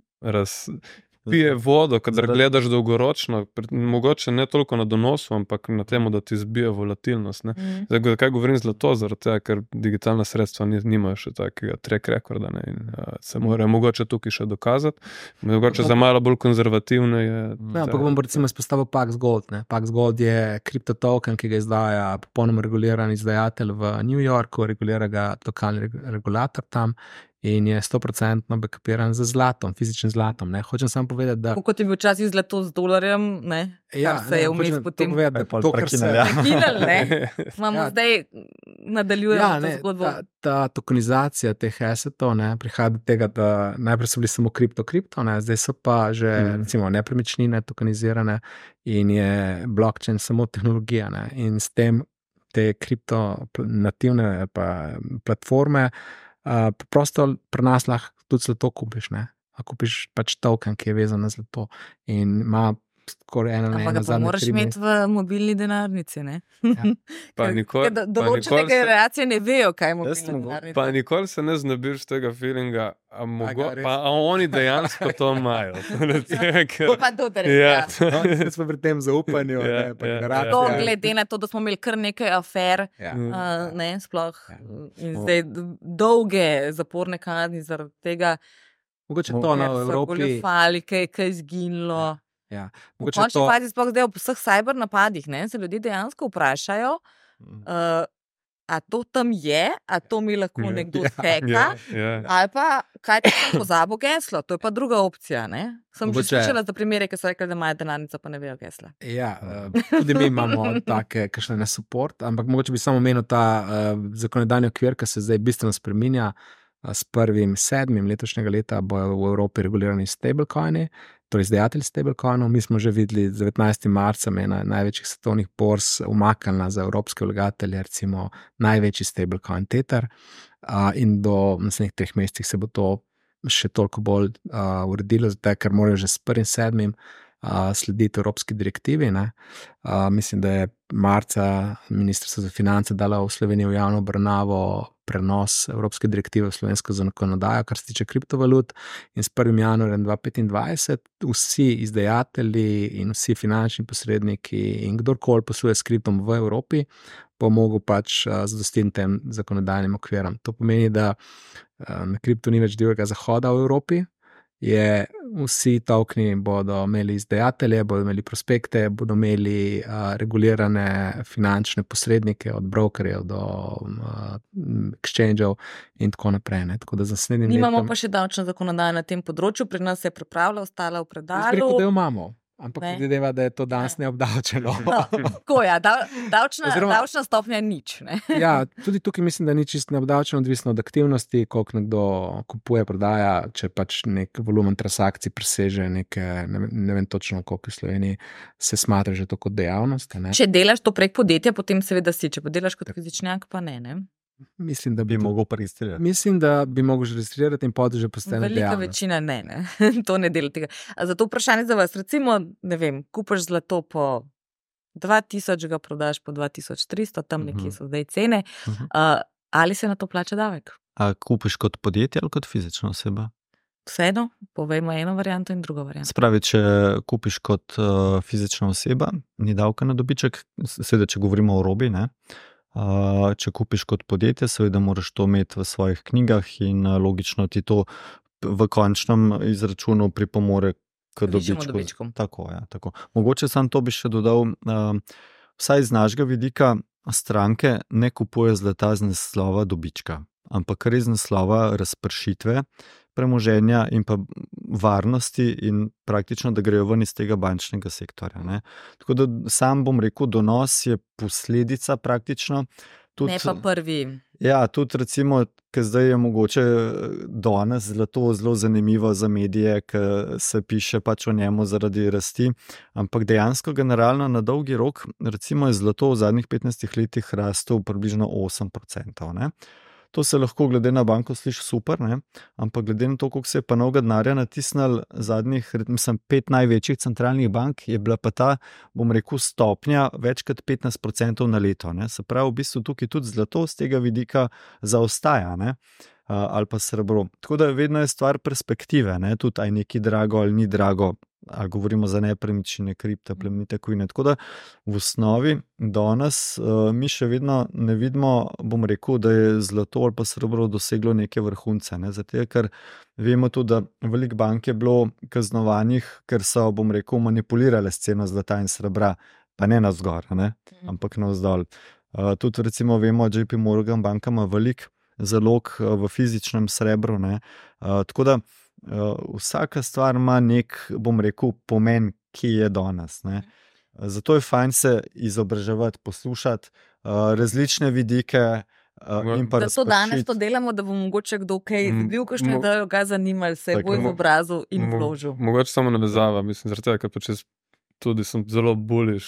pije vodo, kadar gledaš dolgoročno, mogoče ne toliko na donosu, ampak na temu, da ti zbija volatilnost. Zdaj, kaj govorim zlato, zaradi tega, ker digitalna sredstva nimajo še takega track recorda, ne, in se morajo mogoče tukaj še dokazati. Mogoče za malo bolj konzervativne je... Ja, ampak bom recimo izpostavil Pax Gold. Ne. Pax Gold je kriptotoken, ki ga izdaja popolnoma reguliran izdajatelj v New Yorku, regulira ga lokalni regulator tam. In je 100% backupiran z zlatom, fizičnim zlatom. Ne. Hočem samo povedati, da... Kot je bil včasih zlato z dolarjem, ne? Ja, se je vmes potem... To, kar se je prekinili, ne? Imamo zdaj nadaljujemo to zgodbo. Ta tokenizacija teh assetov, ne, prihaja do tega, da najprej so bili samo kripto, ne, zdaj so pa že recimo nepremičnine tokenizirane in je blockchain samo tehnologija, ne, in s tem te kripto nativne pa platforme prosto pri nas lahko tudi zlato kupiš, ne? A kupiš pač token, ki je vezan na zlato in ima skoraj ena na ena zadnje 3 mesece. Ampak ga moraš imeti v mobilni denarnici, ne? Ja. Določene generacije ne vejo, kaj mobilna denarnica. Pa nikoli se ne znabiš tega feelinga, a oni dejansko to imajo. Pa to smo pri tem zaupanju. To glede na to, da smo imeli kar nekaj afer, ne, sploh. In zdaj dolge zaporne kazni zaradi tega, mogoče to na Evropi. Goljufali, kaj je izginilo. Ja. V končni fazi sploh zdaj ob vseh cyber napadih, ne, se ljudje dejansko vprašajo, a to tam je, a to mi lahko nekdo heka, ali pa kaj ti sem pozabil geslo, to je pa druga opcija, ne. Sem že slišala za primere, ki so rekli, da imajo denarnico, pa ne vejo gesla. Ja, tudi mi imamo take, kakšne na support, ampak mogoče bi samo omenil ta zakonodajni okvir, ki se zdaj bistveno spreminja. S 1.7. letošnjega leta bojo v Evropi regulirani stablecoini, torej izdajatelji stablecoinov. Mi smo že videli z 19. marcem ena največjih svetovnih borz umaknila za evropske vlagatelje, recimo največji stablecoin Tether, in do naslednjih 3 mesecih se bo to še toliko bolj uredilo, zato ker morajo že s 1.7. Slediti evropski direktivi. Mislim, da je marca Ministrstvo za finance dalo v Sloveniji v javno obravnavo prenos evropske direktive v slovensko zakonodajo, kar se tiče kriptovalut, in s 1. januarjem 2025 vsi izdajatelji in vsi finančni posredniki in kdorkoli posluje s kriptom v Evropi bo mogel pač zadostiti tem zakonodajnim okvirom. To pomeni, da na kriptu ni več divjega zahoda v Evropi. Vsi tokeni bodo imeli izdajatelje, bodo imeli prospekte, bodo imeli regulirane finančne posrednike od brokerjev do exchangeov in tako naprej. Tako da nimamo pa še davčna zakonodaja na tem področju, pri nas se je pripravila, ostala v predalu. Jaz rekel, da jo imamo. Ampak predvideva, da je to danes neobdavčeno. Davčna stopnja je nič. Ja, tudi tukaj mislim, da ni čisto neobdavčeno, odvisno od aktivnosti, koliko nekdo kupuje, prodaja, če pač nek volumen transakcij preseže nekaj, ne vem točno, koliko v Sloveniji se smatra že to kot dejavnost. Če delaš to prek podjetja, potem seveda si, če pa delaš kot fizičnjak, pa ne. Mislim, da bi mogel registrirati. Mislim, da bi mogel že registrirati in potem že postane velika dejavnost. Večina ne. To ne dela tega. Zato vprašanje za vas, recimo, ne vem, kupaš zlato po 2000, ga prodaš po 2300, tam nekje so zdaj cene. Ali se na to plača davek? A kupiš kot podjetje ali kot fizična oseba? Vseeno, povejmo eno varianto in drugo varianto. Spravi, če kupiš kot fizična oseba, ni davka na dobiček, seveda, če govorimo o robi, ne? Če kupiš kot podjetje, seveda moraš to imeti v svojih knjigah in logično ti to v končnem izračunu pripomore k dobičku. Tako, ja, tako. Mogoče sam to bi še dodal, vsaj z našega vidika stranke ne kupuje zlata z naslova dobička, ampak res z naslova razpršitve premoženja in pa varnosti in praktično, da grejo ven iz tega bančnega sektorja. Ne? Tako da sam bom rekel, donos je posledica praktično. Tudi, ne pa prvi. Ja, tudi recimo, ker zdaj je mogoče danes zlato zelo zanimivo za medije, ker se piše pač o njemu zaradi rasti, ampak dejansko generalno na dolgi rok, recimo je zlato v zadnjih 15 letih rastel približno 8%. Ne? To se lahko glede na banko sliši super, ne? Ampak glede na to, koliko se je pa novega denarja natisnil zadnjih, mislim, 5 največjih centralnih bank, je bila pa ta, bom rekel, stopnja več kot 15% na leto. Ne? Se pravi, v bistvu tukaj tudi zlato z tega vidika zaostaja, ne? Ali pa srebro. Tako da vedno je stvar perspektive, ne? Tudi aj neki drago ali ni drago, ali govorimo za nepremičnine, kripto, plemenite kovine. Tako da v osnovi danes mi še vedno ne vidimo, bom rekel, da je zlato ali pa srebro doseglo neke vrhunce. Ne? Zato, ker vemo tudi, da veliko bank je bilo kaznovanih, ker so, bom rekel, manipulirale s ceno zlata in srebra, pa ne navzgor, ne? Ampak navzdol. Tudi recimo vemo, JP Morgan banka ima veliko zalog v fizičnem srebru. Ne? Tako da vsaka stvar ima nek, bom rekel, pomen, ki je danes. Ne? Zato je fajn se izobraževati, poslušati različne vidike in pa razpršiti. Zato danes to delamo, da bo mogoče kdo kaj bil, kakšne da ga zanimali, se bo izobrazil in vložil. Mogoče samo navezava, mislim, zaradi tega, ker pa čez tudi sem zelo buliš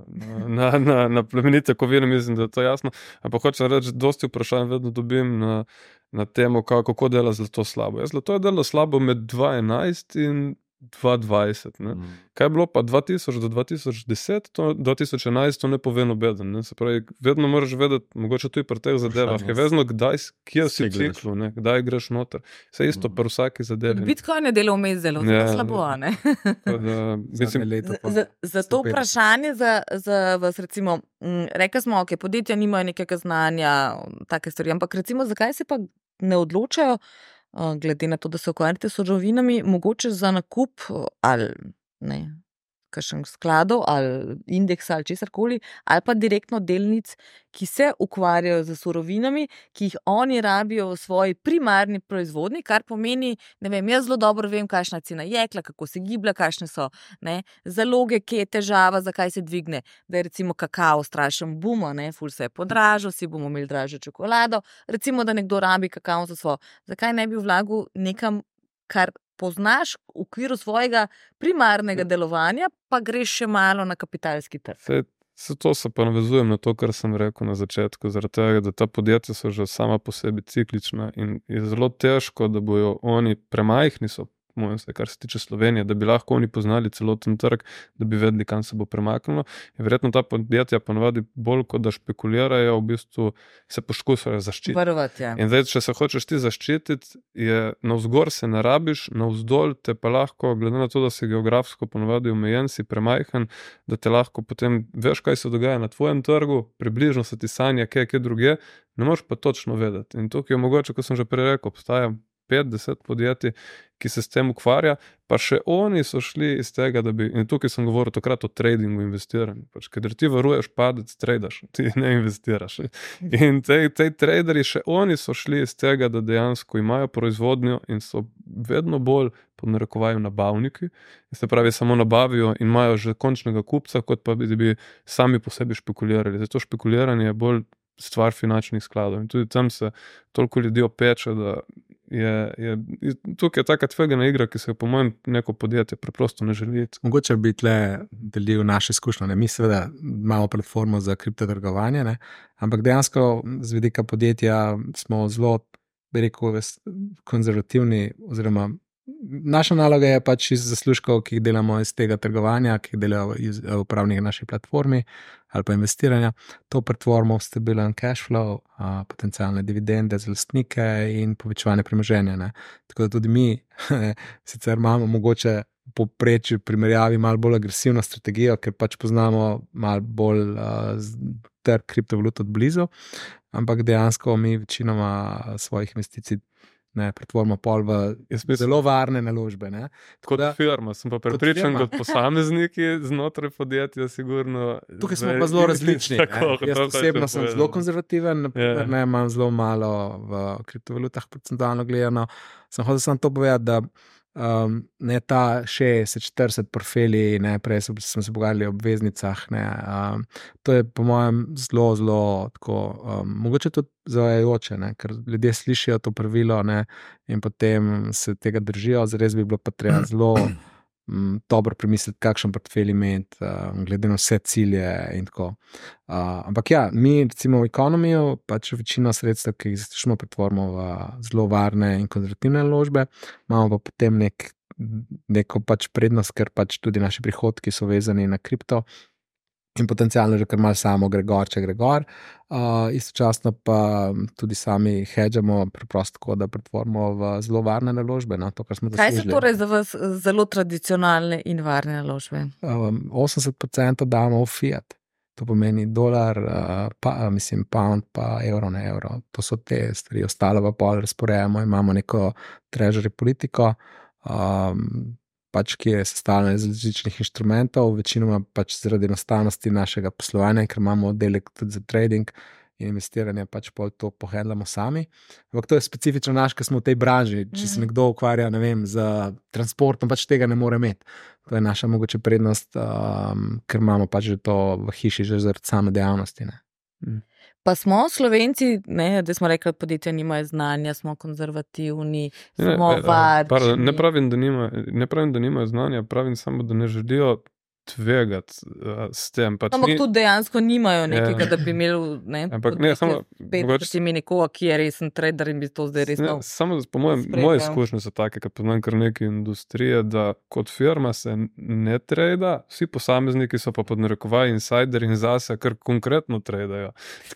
na plemenite kovine, mislim, da je to jasno. Ampak hočem reči, dosti vprašanj vedno dobim na temo, kako dela zlato slabo. Zlato je delo slabo med 2011 in 2020. Ne? Kaj je bilo pa 2000 do 2010, 2011, to ne pove nobeden. Ne? Se pravi, vedno moraš vedeti, mogoče tudi pri teh zadevah, je vezno, kje si v ciklu, ne? Kdaj greš noter. Vse isto pri vsaki zadevi. Bitcoin je delo vmes zelo slabo, ne? Zato vprašanje za vas, recimo, rekli smo, ok, podjetja nimajo nekega znanja, take stvari, ampak recimo, zakaj se pa ne odločajo, glede na to, da se ukvarjate s surovinami, mogoče za nakup ali ne, kakšnih skladov ali indeksa ali česarkoli, ali pa direktno delnic, ki se ukvarjajo z surovinami, ki jih oni rabijo v svoji primarni proizvodnji, kar pomeni, ne vem, jaz zelo dobro vem, kakšna je cena jekla, kako se giblje, kakšne so zaloge, kje je težava, zakaj se dvigne, da je recimo kakao strašen boom, ful se je podražil, vsi bomo imeli dražjo čokolado, recimo, da nekdo rabi kakao za svojo, zakaj ne bi vlagal nekam, kar poznaš v okviru svojega primarnega delovanja, pa greš še malo na kapitalski trg. To se pa navezujem na to, kar sem rekel na začetku, zaradi tega, da ta podjetja so že sama po sebi ciklična in je zelo težko, da bojo oni premajhni so, kar se tiče Slovenije, da bi lahko oni poznali celoten trg, da bi vedeli, kam se bo premaknilo. In verjetno ta podjetja ponavadi bolj, kot da špekulirajo, v bistvu se poskušajo zaščititi. Varovati, ja. In zdaj, če se hočeš ti zaščititi, je navzgor se ne rabiš, navzdol te pa lahko, glede na to, da si geografsko ponavadi omejen, si premajhen, da te lahko potem veš, kaj se dogaja na tvojem trgu, približno se ti sanja, kje druge, ne moreš pa točno vedeti. In tukaj je mogoče, kot sem že prej rekel, obstaja 5-10 podjetij, ki se s tem ukvarja, pa še oni so šli iz tega, da bi, in tukaj sem govoril takrat o tradingu, investiranju, ker ti varuješ padec, tradaš, ti ne investiraš. In te traderi še oni so šli iz tega, da dejansko imajo proizvodnjo in so vedno bolj pod narekovajem nabavniki, se pravi samo nabavijo in imajo že končnega kupca, kot pa bi sami po sebi špekulirali. Zato špekuliranje je bolj stvar finančnih skladov in tudi tam se toliko ljudi opeče, da tukaj je taka tvegana igra, ki se po mojem neko podjetje preprosto ne želi. Mogoče bi tle delil naše izkušnje. Mi seveda imamo platformo za kriptotrgovanje, ampak dejansko z vidika podjetja smo zelo, bi rekel, konzervativni oziroma naša naloga je pač iz zaslužkov, ki jih delamo iz tega trgovanja, ki jih delajo upravniki naši platformi ali pa investiranja, to pretvorimo v stabilen cash flow, potencialne dividende za lastnike in povečevanje premoženja. Tako da tudi mi sicer imamo mogoče povprečju primerjavi malo bolj agresivno strategijo, ker pač poznamo malo bolj trg kriptovalut od blizu, ampak dejansko mi večinoma svojih investicij pretvorimo pol v zelo varne naložbe. Kot firma, sem pa prepričan, kot posamezniki znotraj podjetja sigurno. Tukaj smo pa zelo različni. Jaz osebno sem zelo konzervativen, imam zelo malo v kriptovalutah procentualno gledano. Sem hotel samo to povedati, da ne ta 60-40 portfelji, prej smo se pogovarjali o obveznicah, to je po mojem zelo tako, mogoče tudi zavajajoče, ker ljudje slišijo to pravilo in potem se tega držijo, zares bi bilo pa treba zelo dobro premisliti, kakšen portfelj imeti, glede na vse cilje in tako. Ampak ja, mi recimo v ekonomiju pač večino sredstev, ki jih zaslužimo, pretvorimo v zelo varne in konzervativne naložbe, imamo pa potem neko pač prednost, ker pač tudi naši prihodki so vezani na kripto in potencialno že kar malo samo gre gor. Istočasno pa tudi sami hedžamo preprosto tako, da pretvorimo v zelo varne naložbe. To, kar smo Kaj so torej za vas zelo tradicionalne in varne naložbe? 80% damo v fiat. To pomeni dolar, pound pa evro na evro. To so te stvari, ostalo pa pol razporejamo, imamo neko treasury politiko, pač, ki je sestavljena iz različnih inštrumentov, večinoma pač zaradi enostavnosti našega poslovanja, ker imamo oddelek tudi za trading in investiranje, pač pol to pohendlamo sami. Ampak to je specifično naš, ker smo v tej branži. Če se nekdo ukvarja, ne vem, z transportom, pač tega ne more imeti. To je naša mogoče prednost, ker imamo pač že to v hiši že zaradi same dejavnosti. Pa smo Slovenci, da smo rekli, da podjetja nimajo znanja, smo konzervativni, smo varčni. Ne pravim, da nimajo znanja, pravim samo, da ne želijo tvegati s tem. Ampak tudi dejansko nimajo nekega, da bi imeli nekoga, ki je resen trader in bi to zdaj resno. Samo po moje izkušnje so take, kad poznam kar neke industrije, da kot firma se ne trada, vsi posamezniki so pa pod narekovaj insider in zase, kar konkretno tradajo.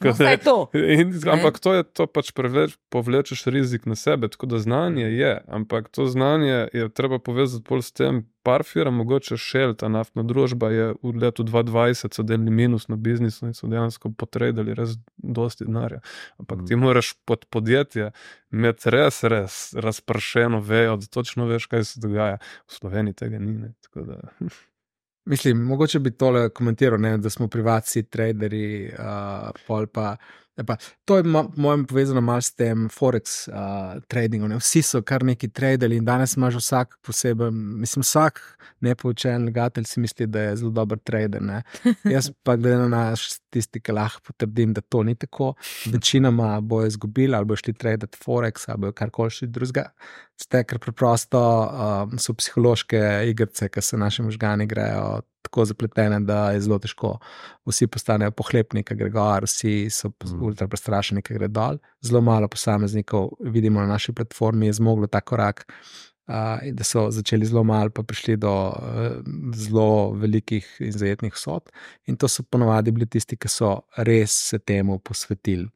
Ampak to pač povlečeš rizik na sebe, tako da znanje je, ampak to znanje je treba povezati bolj s tem. Par firm, mogoče Shell, ta naftna družba, je v letu 2020 so delili minus na biznisu in so dejansko potredali res dosti denarja. Ampak ti moraš pod podjetje imeti res razpršeno vejo, da točno veš, kaj se dogaja. V Sloveniji tega ni. Tako da. Mislim, mogoče bi tole komentiral, ne, da smo privatci, traderji, pol pa. To je mojem povezano malo s tem Forex tradingom. Vsi so kar neki traderi in danes imaš vsak poseben, mislim, vsak nepoučen vlagatelj si misli, da je zelo dober trader. Ne. Jaz pa glede na naše statistike lahko potrdim, da to ni tako. Večinoma bojo izgubili ali bojo šli tradati Forex ali bojo karkoli šli drugega. Ker preprosto so psihološke igrice, ki se naši možgani grejo tako zapletene, da je zelo težko. Vsi postanejo pohlepni, ki gre gor, vsi so ultra prestrašeni, ki gre dol. Zelo malo posameznikov vidimo na naši platformi je zmoglo ta korak, da so začeli zelo malo, pa prišli do zelo velikih in zajetnih vsot. In to so ponovadi bili tisti, ki so res se temu posvetili.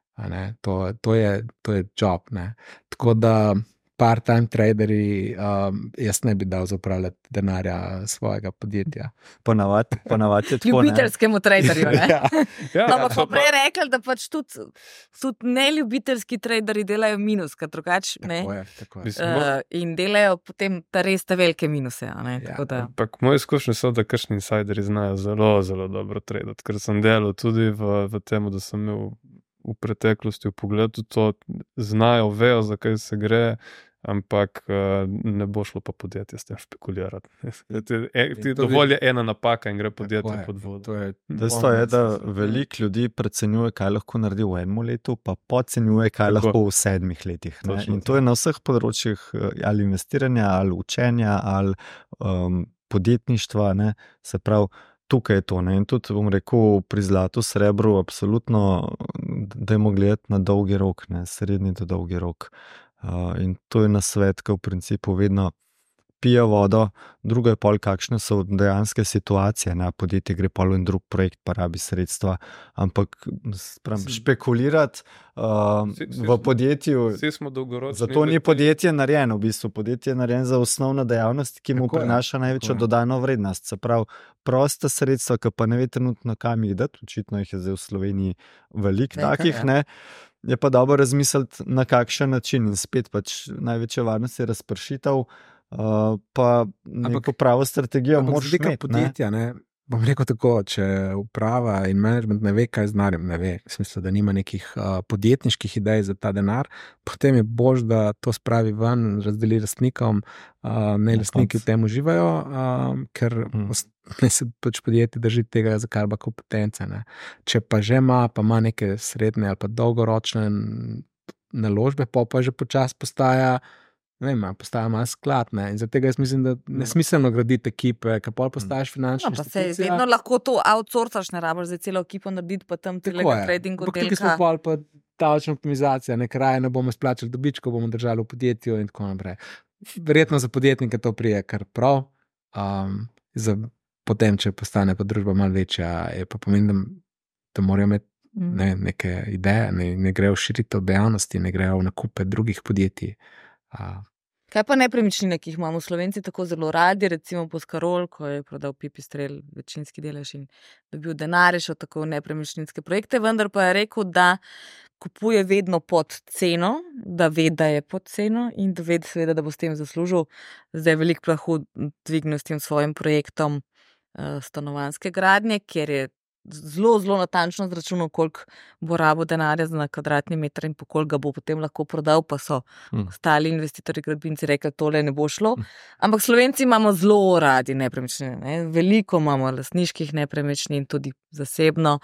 To je job. Ne. Tako da part-time traderi, jaz ne bi dal za upravljati denarja svojega podjetja. Ponavadi je tako. Ljubiteljskemu traderju. Ja, pa prej rekli, da pač tudi neljubiteljski traderi delajo minus, ker drugače ne. Tako je. In delajo potem res te velike minuse. Ampak moje izkušnje so, da kakšni insideri znajo zelo, zelo dobro tradati, ker sem delal tudi v tem, da sem imel v preteklosti v pogledu to, znajo, vejo, za kaj se gre, ampak ne bo šlo pa podjetje s tem špekulirati. Dovolj je ena napaka in gre podjetje pod vodo. Dejstvo je, da veliko ljudi precenjuje, kaj lahko naredi v enem letu, pa podcenjuje, kaj lahko v 7 letih. In to je na vseh področjih ali investiranja, ali učenja, ali podjetništva. Ne? Se pravi, tukaj je to. Ne? In tudi, bom rekel, pri zlatu, srebru, absolutno dajmo gledati na dolgi rok, ne? Srednji do dolgi rok. In to je nasvet, ki v principu vedno pije vodo, drugo je pol, kakšne so dejanske situacije, ne, podjetje gre pol in drug projekt pa rabi sredstva, ampak špekulirati v podjetju, zato ni podjetje narejeno, v bistvu podjetje je narejeno za osnovno dejavnost, ki mu prinaša največjo dodano vrednost, se pravi prosta sredstva, ki pa ne ve trenutno kam jih dati, očitno jih je zdaj v Sloveniji veliko takih, ne. Je pa dobro razmisliti, na kakšen način in spet pač največja varnost je razpršitev, pa neko pravo strategijo moraš imeti. Podjetja, ne, bom rekel tako, če uprava in management ne ve, kaj z denarjem, ne ve, v smislu, da nima nekih podjetniških idej za ta denar, potem je bož, da to spravi ven, razdeli lastnikom, ne lastniki v tem uživajo, ker ne se pač podjetje drži tega, za kar pa kompetence. Ne. Če pa že ima, pa ima neke srednje ali pa dolgoročne naložbe, pa že počas postaja malo sklad. Ne. In zato tega jaz mislim, da nesmiselno graditi ekipe, ker pol postaješ finančna institucija. Pa se vedno lahko to outsourcaš, ne rabiš za celo ekipo narediti, pa tam telega trading oddelka. Tukaj smo pol pa davčna optimizacija, kraj ne bomo splačali dobičkov, bomo držali v podjetju in tako naprej. Verjetno za podjetnike to prije kar prav, potem, če postane pa družba malo večja, je pa pomeni, da morajo imeti neke ideje, ne grejo v širitev dejavnosti, ne grejo v nakupe drugih podjetij. Kaj pa nepremičnine, ki jih imamo Slovenci tako zelo radi, recimo Boscarol, ko je prodal Pipistrel večinski delež in dobil denar, je šel tako v nepremičninske projekte, vendar pa je rekel, da kupuje vedno pod ceno, da ve, da je pod ceno in da ve, seveda, da bo s tem zaslužil. Zdaj je veliko prahu dvignil s tem svojim projektom stanovanjske gradnje, kjer je zelo, zelo natančno zračunal, koliko bo rabo denarja za kvadratni meter in koliko ga bo potem lahko prodal, pa so ostali investitorji, gradbinci rekli, tole ne bo šlo. Ampak Slovenci imamo zelo radi nepremičnine. Ne? Veliko imamo lastniških nepremičnin, tudi zasebno.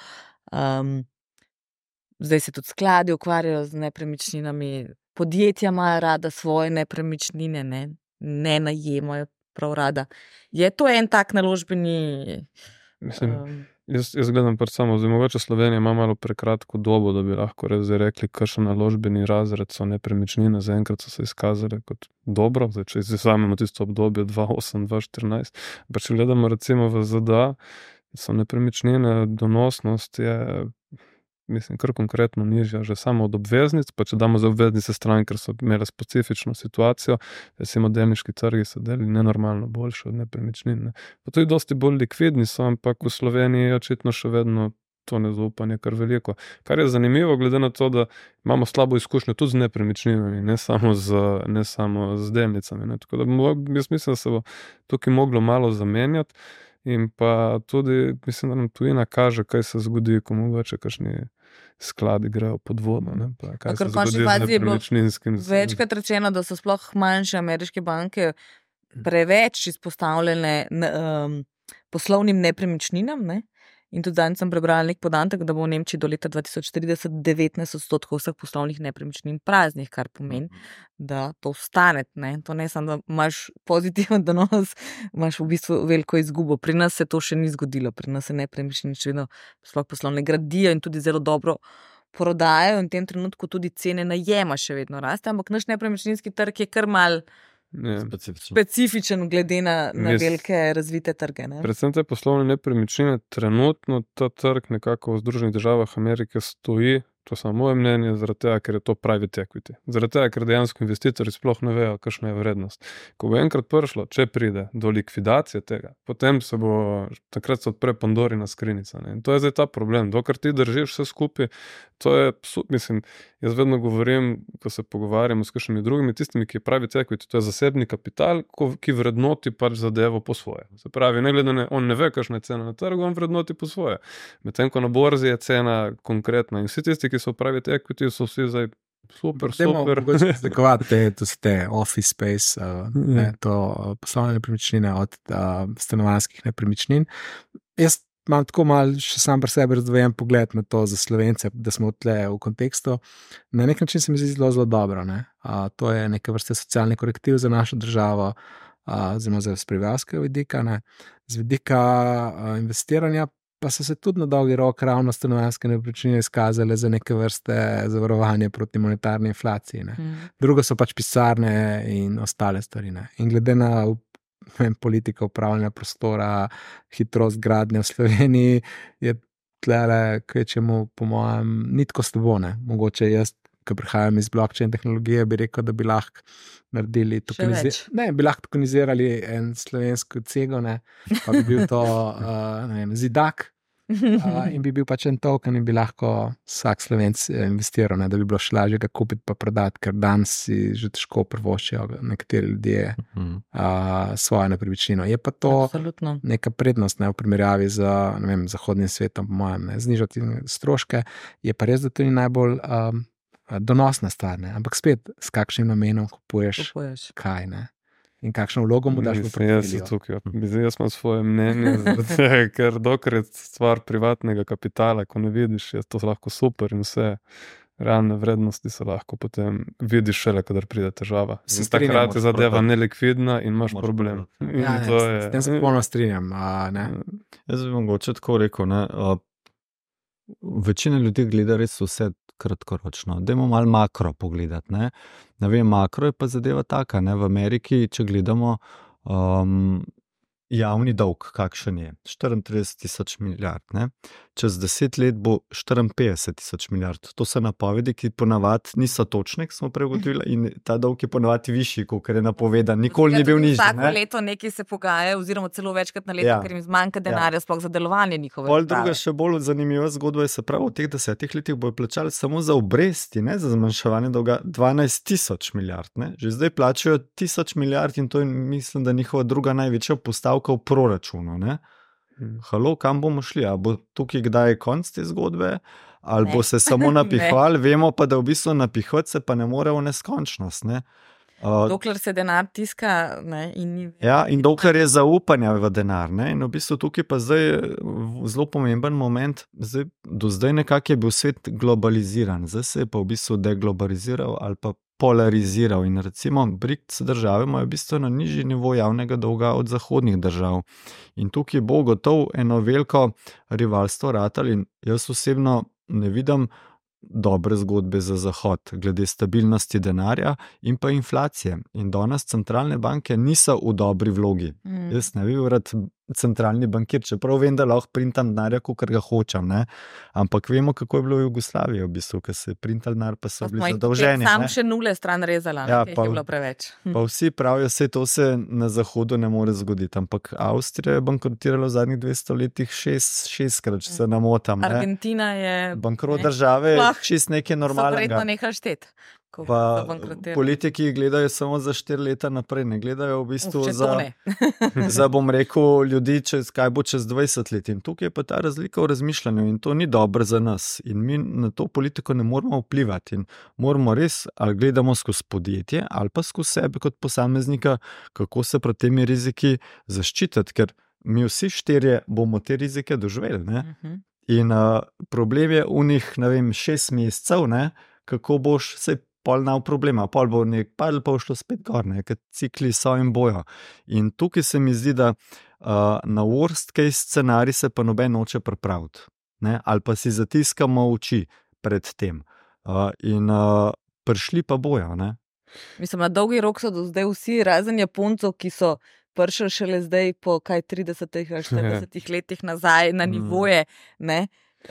Zdaj se tudi skladi ukvarjajo z nepremičninami. Podjetja imajo rada svoje nepremičnine, ne najemajo prav rada. Je to en tak naložbeni... Jaz gledam samo, zdaj mogoče Slovenija ima malo prekratko dobo, da bi lahko rekli, kakšen naložbeni razred so nepremičnine, zaenkrat so se izkazali kot dobro, zdaj če vzamemo tisto obdobje 2008-2014, pa če gledamo recimo v ZDA, so nepremičnine, donosnost je, mislim, kar konkretno nižja, že samo od obveznic, pa če damo za obveznice stran, ker so imeli specifično situacijo, recimo delniški trgi so delili nenormalno boljše od nepremičnin. Ne. Pa tudi dosti bolj likvidni so, ampak v Sloveniji je očitno še vedno to nezaupanje kar veliko. Kar je zanimivo, glede na to, da imamo slabo izkušnjo tudi z nepremičninami, ne samo z delnicami. Ne. Tako da jaz mislim, da se bo tukaj moglo malo zamenjati. In pa tudi, mislim, da nam tujina kaže, kaj se zgodi, ko mogoče kakšni skladi grejo pod vodo. Ne? Pa kaj se zgodi z nepremičninskim. Večkrat rečeno, da so sploh manjše ameriške banke preveč izpostavljene poslovnim nepremičninam. Ne? In tudi danes sem prebrala nek podatek, da bo v Nemčiji do leta 2030 19% vseh poslovnih nepremičnin praznih, kar pomeni, da to ostane. Ne? To ne samo, da imaš pozitiven donos, imaš v bistvu veliko izgubo. Pri nas se to še ni zgodilo, pri nas se nepremičnine še vedno sploh poslovne gradijo in tudi zelo dobro prodajajo in v tem trenutku tudi cene najema še vedno raste, ampak naš nepremičninski trg je kar mal specifičen glede na velike razvite trge. Ne? Predvsem te poslovne nepremičnine, trenutno ta trg nekako v Združenih državah Amerike stoji, to samo moje mnenje, zaradi tega, ker je to private equity. Zaradi tega, ker dejansko investitorji sploh ne vejo, kakšna je vrednost. Ko bo enkrat prišlo, če pride do likvidacije tega, potem se bo takrat se odpre Pandorina skrinjica. In to je zdaj ta problem. Dokler ti držiš vse skupaj, to je, mislim, jaz vedno govorim, ko se pogovarjamo s kakšnimi drugimi, tistimi, ki je private equity, to je zasebni kapital, ki vrednoti pač zadevo po svoje. Se pravi, ne glede na, on ne ve, kakšna je cena na trgu, on vrednoti po svoje. Medtem ko na borzi je cena konkretna in vsi tisti, ki so v private equity, so vsi zdaj super. Mogoče razlikovati te office space, to poslovne nepremičnine od stanovanjskih nepremičnin. Jaz imam tako malo še sam pri sebi razdvojen pogled na to za Slovence, da smo tle v kontekstu. Na nek način se mi zdi zelo dobro. Ne? To je neka vrsta socialni korektiv za našo državo, oziroma za prebivalskega vidika. Ne? Z vidika investiranja pa so se tudi na dolgi rok ravno stanovanjske nepremičnine izkazale za neke vrste zavarovanje proti monetarni inflaciji. Ne? Drugo so pač pisarne in ostale stvari. Ne? In glede na politika upravljanja prostora, hitrost gradnje v Sloveniji, je tlele kvečemu, po mojem, ni tako slabo. Mogoče jaz, ko prihajam iz blockchain tehnologije, bi rekel, da bi lahko naredili bi lahko tokenizirali en slovensko cego, pa bi bil to zidak. In bi bil pač en token in bi lahko vsak Slovenc investiral, da bi bilo še lažje ga kupiti pa prodati, ker danes si že težko privoščijo nekateri ljudje svojo nepremičnino. Je pa to absolutno neka prednost v primerjavi z zahodnim svetom, po mojem, znižati stroške. Je pa res, da to ni najbolj donosna stvar, ampak spet s kakšnim namenom kupuješ. Kaj, in kakšno vlogo mu daš v portfelju. Jaz imam svoje mnenje, ker dokler je stvar privatnega kapitala, ko ne vidiš, je to lahko super in vse realne vrednosti se lahko potem vidiš šele, kadar pride težava. Takrat je zadeva nelikvidna in imaš problem. S tem se polno strinjam. Jaz bi mogoče tako rekel, večina ljudi gleda res vse kratkoročno. Dajmo malo makro pogledati. Ne vem, makro je pa zadeva taka. V Ameriki, če gledamo javni dolg, kakšen je? 34 milijard. Čez 10 let bo 54 milijard. To so napovedi, ki ponavadi niso točne, smo pregotovili, in ta dolg je ponavadi višji, kot je napovedan. Nikoli ni bil nižji. Vsako leto nekaj se pogaja, oziroma celo večkrat na leto, ker jim zmanjka denarja sploh za delovanje njihove. Druga še bolj zanimiva zgodba je, se pravi, v teh 10 letih bojo plačali samo za obresti, za zmanjševanje dolga 12 milijard. Že zdaj plačajo 1000 milijard in to je, mislim, da njihova druga največja postavka v proračunu. Halo, kam bomo šli? A bo tukaj kdaj konc te zgodbe? Ali bo se samo napihval? Vemo pa, da v bistvu napihvati se pa ne more v neskončnost. Dokler se denar tiska in dokler je zaupanja v denar. In v bistvu tukaj pa zdaj zelo pomemben moment. Do zdaj nekako je bil svet globaliziran, zdaj se je pa v bistvu deglobaliziral ali pa polariziral. In recimo BRICS države imajo bistveno nižji nivo javnega dolga od zahodnih držav. In tukaj bo gotovo eno veliko rivalstvo ratalo in jaz osebno ne vidim dobre zgodbe za Zahod glede stabilnosti denarja in pa inflacije. In danes centralne banke niso v dobri vlogi. Jaz ne bi bil rad centralni bankir, čeprav vem, da lahko printam denarja, kakor ga hočem. Ampak vemo, kako je bilo v Jugoslaviji, v bistvu, ker se je printal denar, pa so bili zadolženi. Sam še nule stran rezala, je bilo preveč. Pa vsi pravijo, to se na Zahodu ne more zgoditi. Ampak Avstrija je bankrotirala v zadnjih 200 letih 6-krat, če se namotam. Argentina je bankrot države, čist nekaj normalnega. So verjetno nehali šteti. ko Pa zabankrotirali. politiki gledajo samo za 4 leta naprej, ne gledajo v bistvu Če to ne. za, bom rekel, ljudi, kaj bo čez 20 let. In tukaj je pa ta razlika v razmišljanju in to ni dobro za nas. In mi na to politiko ne moramo vplivati in moramo res, ali gledamo skozi podjetje, ali pa skozi sebe kot posameznika, kako se pred temi riziki zaščititi, ker mi vsi 4 bomo te rizike doživeli, ne? In problem je v njih, 6 mesecev, ne, kako boš se pol nav problema, pol bo nek padl, pa bo šlo spet gor, ne, ker cikli so in bojo. In tukaj se mi zdi, da na worst case scenarij se pa noben noče pripraviti, ne, ali pa si zatiskamo oči pred tem. In prišli pa bojo, ne. Mislim, na dolgi rok so do zdaj vsi, razen Japoncov, ki so prišli šele zdaj po 30 ali 40 letih nazaj na nivoje, ne.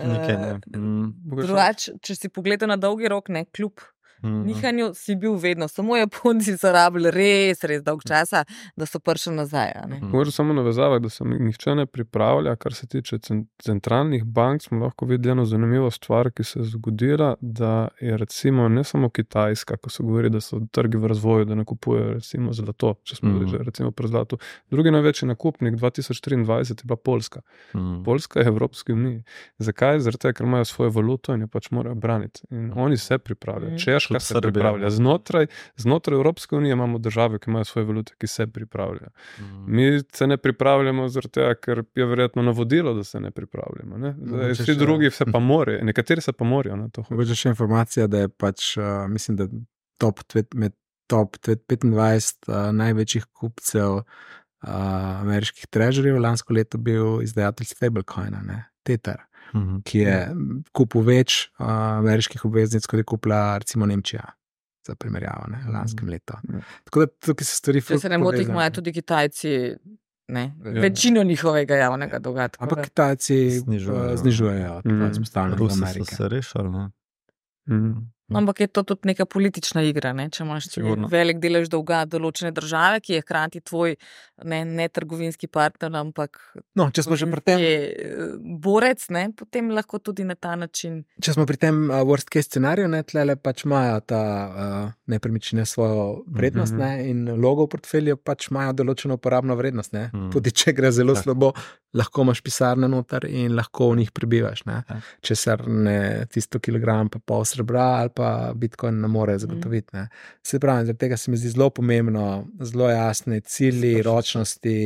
Drugače, če si pogledal na dolgi rok, ne, kljub nihanju si bil vedno, samo Japonci so rabili res dolg časa, da so prišli nazaj. Moram samo navezavati, da se nihče ne pripravlja, kar se tiče centralnih bank, smo lahko videli eno zanimivo stvar, ki se je zgodila, da je recimo ne samo Kitajska, ko se govori, da so trgi v razvoju, da nakupujejo recimo zlato, če smo že recimo pri zlatu. Drugi največji nakupnik 2023 je bila Poljska. Poljska je v Evropski uniji. Zakaj? Zaradi tega, ker imajo svojo valuto in jo pač morajo braniti. In oni se pripravljajo. Češka se pripravlja. Znotraj Evropske unije imamo države, ki imajo svoje valute, ki se pripravljajo. Mi se ne pripravljamo zaradi tega, ker je verjetno navodilo, da se ne pripravljamo. Ne? Vsi drugi se pa morajo, nekateri se pa morajo na to. Mogoče še informacija, da je pač, mislim, da med top 25 največjih kupcev ameriških treasuryjev lansko leto bil izdajatelj stablecoina, ne, Tether, ki je kupil več ameriških obveznic, kot je kupila recimo Nemčija, za primerjavo, ne, lanskem letu. Tako da tukaj se stvari Če se ne moti, imajo tudi Kitajci, ne, večino njihovega javnega dolga. Ampak Kitajci znižujejo izpostavljanje v Ameriki. Rusi so se rešili, ne. Ampak je to tudi neka politična igra, ne? Če imaš velik delež dolga določene države, ki je hkrati tvoj ne trgovinski partner, ampak če smo že pri tem borec, ne? Potem lahko tudi na ta način. Če smo pri tem worst case scenariju, ne, tlele pač imajo ta nepremičnine svojo vrednost, ne, in logo v portfelju pač imajo določeno uporabno vrednost, ne. Tudi če gre zelo slabo, lahko imaš pisarne noter in lahko v njih prebivaš, ne. Če se ne tisto kilogram pa pol srebra ali pa Bitcoin ne more zagotoviti, ne. Se pravi, zaradi tega se mi zdi zelo pomembno, zelo jasne cilji, ročnosti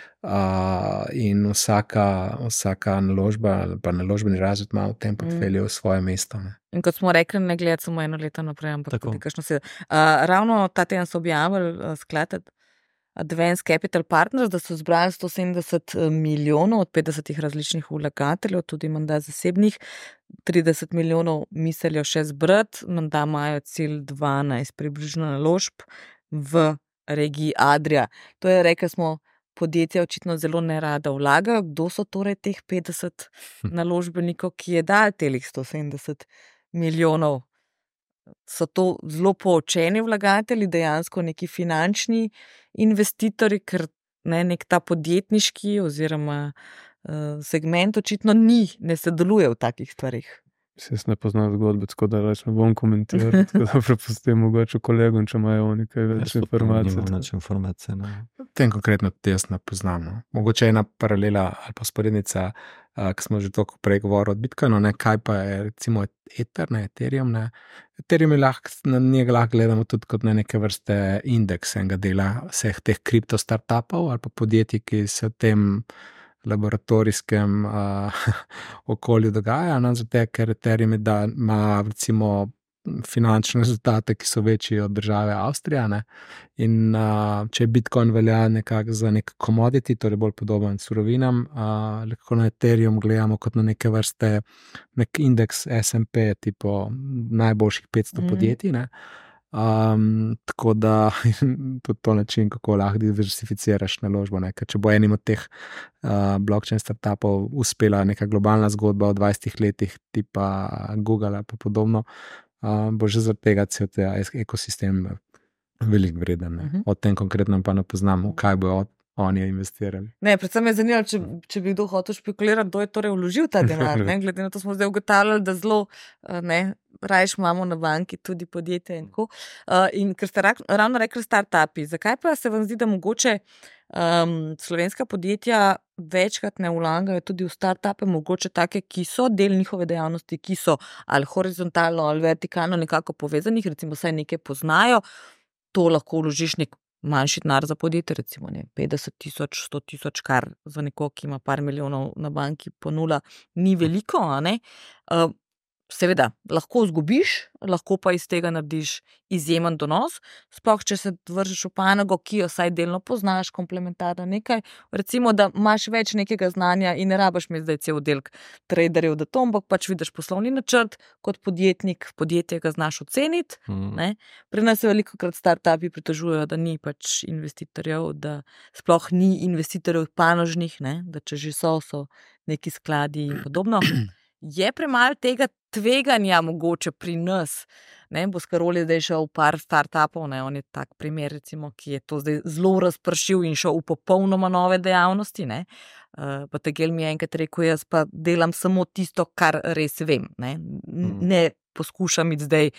in vsaka naložba ali pa naložbeni razred ima v tem portfelju svoje mesto, ne. In kot smo rekli, ne gledati samo eno leto naprej, ampak tudi kakšno se. Ravno ta teden so objavili sklad Advance Capital Partners, da so zbrali 170 milijonov od 50 različnih vlagateljev, tudi menda zasebnih, 30 milijonov mislijo še zbrati, menda imajo cilj 12 približno naložb v regiji Adria. To je, rekli smo, podjetja očitno zelo nerada vlagajo. Kdo so torej teh 50 naložbenikov, ki je dal telih 170 milijonov? So to zelo poočeni vlagatelji, dejansko neki finančni investitorji, ker nek ta podjetniški oziroma segment očitno ne sodeluje v takih stvarih. Jaz ne poznam zgodbe, tako da ne bom komentiral, tako da prepustim mogoče kolegom, če imajo oni kaj več informacij. Tem konkretno tudi jaz ne poznam. No. Mogoče ena paralela ali pa sporednica, ki smo že toliko prej govorili od Bitcoinu, ne, kaj pa je recimo Ether, ne, Ethereum. Ne. Ethereum je na njega lahko gledamo tudi kot neke vrste indeks enega dela vseh teh kripto startupov ali pa podjetij, ki se v tem laboratorijskem okolju dogaja, zato ker Ethereum ima recimo finančne rezultate, ki so večji od države Avstrija, ne? In če Bitcoin velja nekako za nek commodity, torej bolj podoben surovinam, lahko na Ethereum gledamo kot na neke vrste nek indeks S&P, tipo najboljših 500 podjetij, ne? Tako da tudi to način, kako lahko diversificiraš naložbo, ne? Ker če bo enim od teh blockchain startupov uspela neka globalna zgodba v 20 letih, tipa Google pa podobno, bo že zaradi tega cel ta ekosistem veliko vreden. Ne? O tem konkretno pa ne poznam, v kaj bo oni investirali. Ne, predvsem me zanima, če bi kdo hotel špekulirati, kdo je torej vložil ta denar. Ne? Glede na to smo zdaj ugotavljali, da zelo rajš imamo na banki tudi podjetje in tako. In ker ste ravno rekli start-upi, zakaj pa se vam zdi, da mogoče slovenska podjetja večkrat ne vlagajo tudi v start-upe, mogoče take, ki so del njihove dejavnosti, ki so ali horizontalno ali vertikalno nekako povezanih, recimo saj nekaj poznajo, to lahko vložiš nek manjši denar za podjetje, recimo 50 tisoč, 100 tisoč, kar za nekoga, ki ima par milijonov na banki ponula, ni veliko, a ne? Seveda, lahko izgubiš, lahko pa iz tega narediš izjemen donos, sploh če se vržeš v panogo, ki jo saj delno poznaš, komplementarno nekaj, recimo, da imaš več nekega znanja in ne rabiš mi zdaj cel oddelek traderjev, da to, ampak pač vidiš poslovni načrt kot podjetnik, podjetje ga znaš oceniti. Ne? Pri nas se velikokrat startupi pritožujejo, da ni pač investitorjev, da sploh ni investitorjev panožnih, ne? Da če že so neki skladi in podobno. Je premalo tega tveganja mogoče pri nas, ne, Boscaroli zdaj šel v par startupov, ne, on je tak primer, recimo, ki je to zdaj zelo razpršil in šel v popolnoma nove dejavnosti, ne, pa Tegel mi je enkrat rekel, jaz pa delam samo tisto, kar res vem, ne poskušam iti zdaj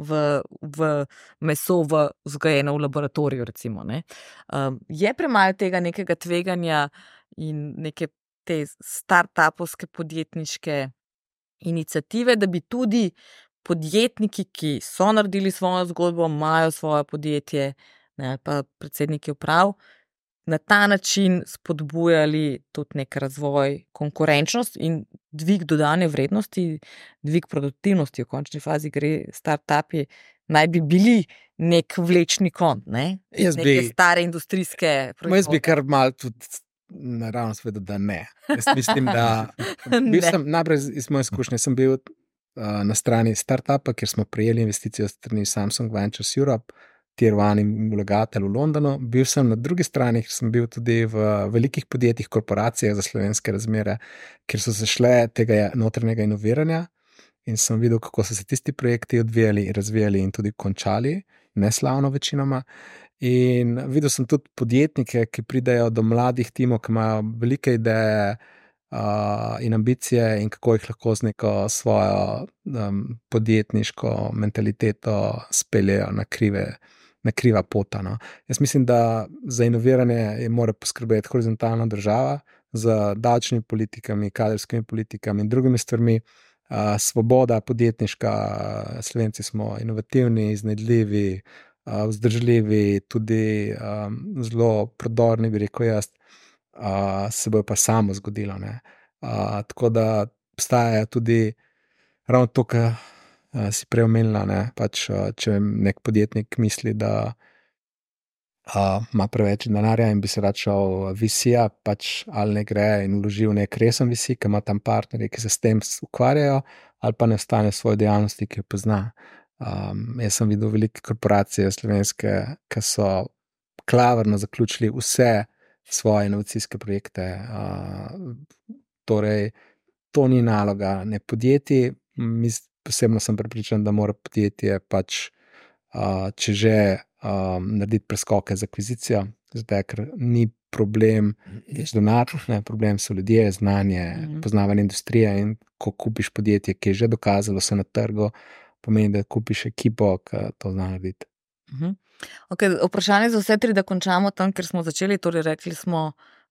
v meso vzgojeno v laboratoriju, recimo, ne. Je premalo tega nekega tveganja in neke te startupovske podjetniške iniciative, da bi tudi podjetniki, ki so naredili svojo zgodbo, imajo svoje podjetje, ne, pa predsedniki uprav, na ta način spodbujali tudi nek razvoj, konkurenčnost in dvig dodane vrednosti, dvig produktivnosti. V končni fazi gre startupi, naj bi bili nek vlečni konj, ne? Neke stare industrijske proizvode. Jaz bi kar malo tudi naravno svedo, da ne. Jaz mislim, da sem najprej iz moje izkušnje, sem bil na strani startupa, kjer smo prejeli investicijo strani Samsung Ventures Europe, tier 1 vlagatelj v Londonu. Bil sem na drugi strani, ker sem bil tudi v velikih podjetjih, korporacijah za slovenske razmere, kjer so se šle tega notranjega inoviranja in sem videl, kako so se tisti projekti odvijali, razvijali in tudi končali, neslavno večinoma. In videl sem tudi podjetnike, ki pridejo do mladih timov, ki imajo velike ideje in ambicije in kako jih lahko z neko svojo podjetniško mentaliteto speljejo na kriva pota. No. Jaz mislim, da za inoviranje mora poskrbeti horizontalna država z davčnimi politikami, kadrovskimi politikami in drugimi stvarmi. Svoboda podjetniška, Slovenci smo inovativni, iznajdljivi, vzdržljivi, tudi zelo prodorni, bi rekel jaz, se bo pa samo zgodilo. Ne? Tako da obstajajo tudi ravno to, kar si prej omenila, ne? Pač, če nek podjetnik misli, da ima preveč denarja in bi se rad šel VC-ja, pač ali ne gre in vloži v nek resen VC, ki ima tam partnerje, ki se s tem ukvarjajo, ali pa ne ostane v svoji dejavnosti, ki jo pozna. Jaz sem videl velike korporacije slovenske, ki so klavrno zaključili vse svoje inovacijske projekte. Torej, to ni naloga ne podjetij. Posebno sem prepričan, da mora podjetje pač, če že narediti preskoke z akvizicijo, zato ker ni problem denar, problem so ljudje, znanje, poznavanje industrije in ko kupiš podjetje, ki je že dokazalo se na trgu, pomeni, da kupiš ekipo, ki to zna narediti. Okay, vprašanje za vse tri, da končamo tam, ker smo začeli, torej rekli smo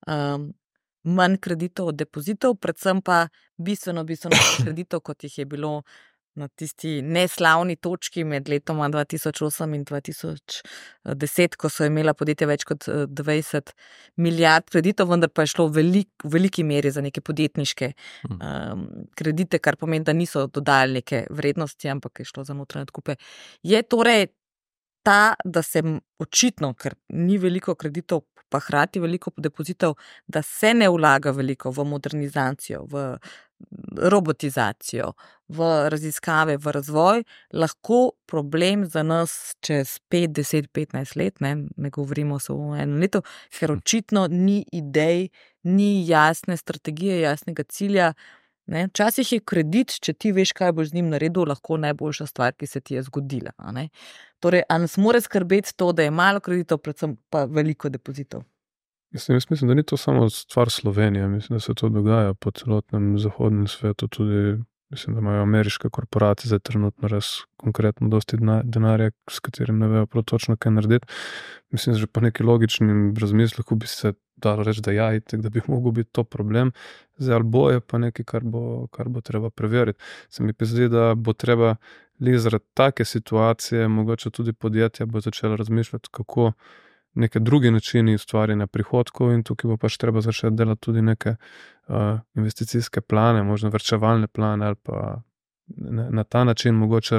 manj kreditov od depozitov, predvsem pa bistveno kreditov, kot jih je bilo na tisti neslavni točki med letoma 2008 in 2010, ko so imela podjetja več kot 20 milijard kreditov, vendar pa je šlo v veliki meri za neke podjetniške kredite, kar pomeni, da niso dodali neke vrednosti, ampak je šlo za notranje odkupe. Je torej ta, da se očitno, ker ni veliko kreditov, pa hkrati veliko depozitov, da se ne vlaga veliko v modernizacijo, v robotizacijo, v raziskave, v razvoj, lahko problem za nas čez 5, 10, 15 let, ne govorimo samo o enem letu, ker očitno ni idej, ni jasne strategije, jasnega cilja. Ne? Včasih je kredit, če ti veš, kaj boš z njim naredil, lahko najboljša stvar, ki se ti je zgodila. Torej, a nas mora skrbeti to, da je malo kreditov, predvsem pa veliko depozitov? Jaz mislim, da ni to samo stvar Slovenije, mislim, da se to dogaja po celotnem zahodnem svetu, tudi Mislim, da imajo ameriške korporacije zdaj trenutno res konkretno dosti denarja, s katerim ne vejo prav točno, kaj narediti. Mislim, da že po neki logični razmisleku bi se dalo reči, da ja, itek, da bi mogel biti to problem. Zdaj, ali bo je pa nekaj, kar bo treba preveriti. Se mi pa zdi, da bo treba zaradi take situacije, mogoče tudi podjetja bo začela razmišljati, kako neke drugi načini ustvarjanja prihodkov, in tukaj bo pač treba začeti delati tudi neke investicijske plane, možno varčevalne plane, ali pa na ta način mogoče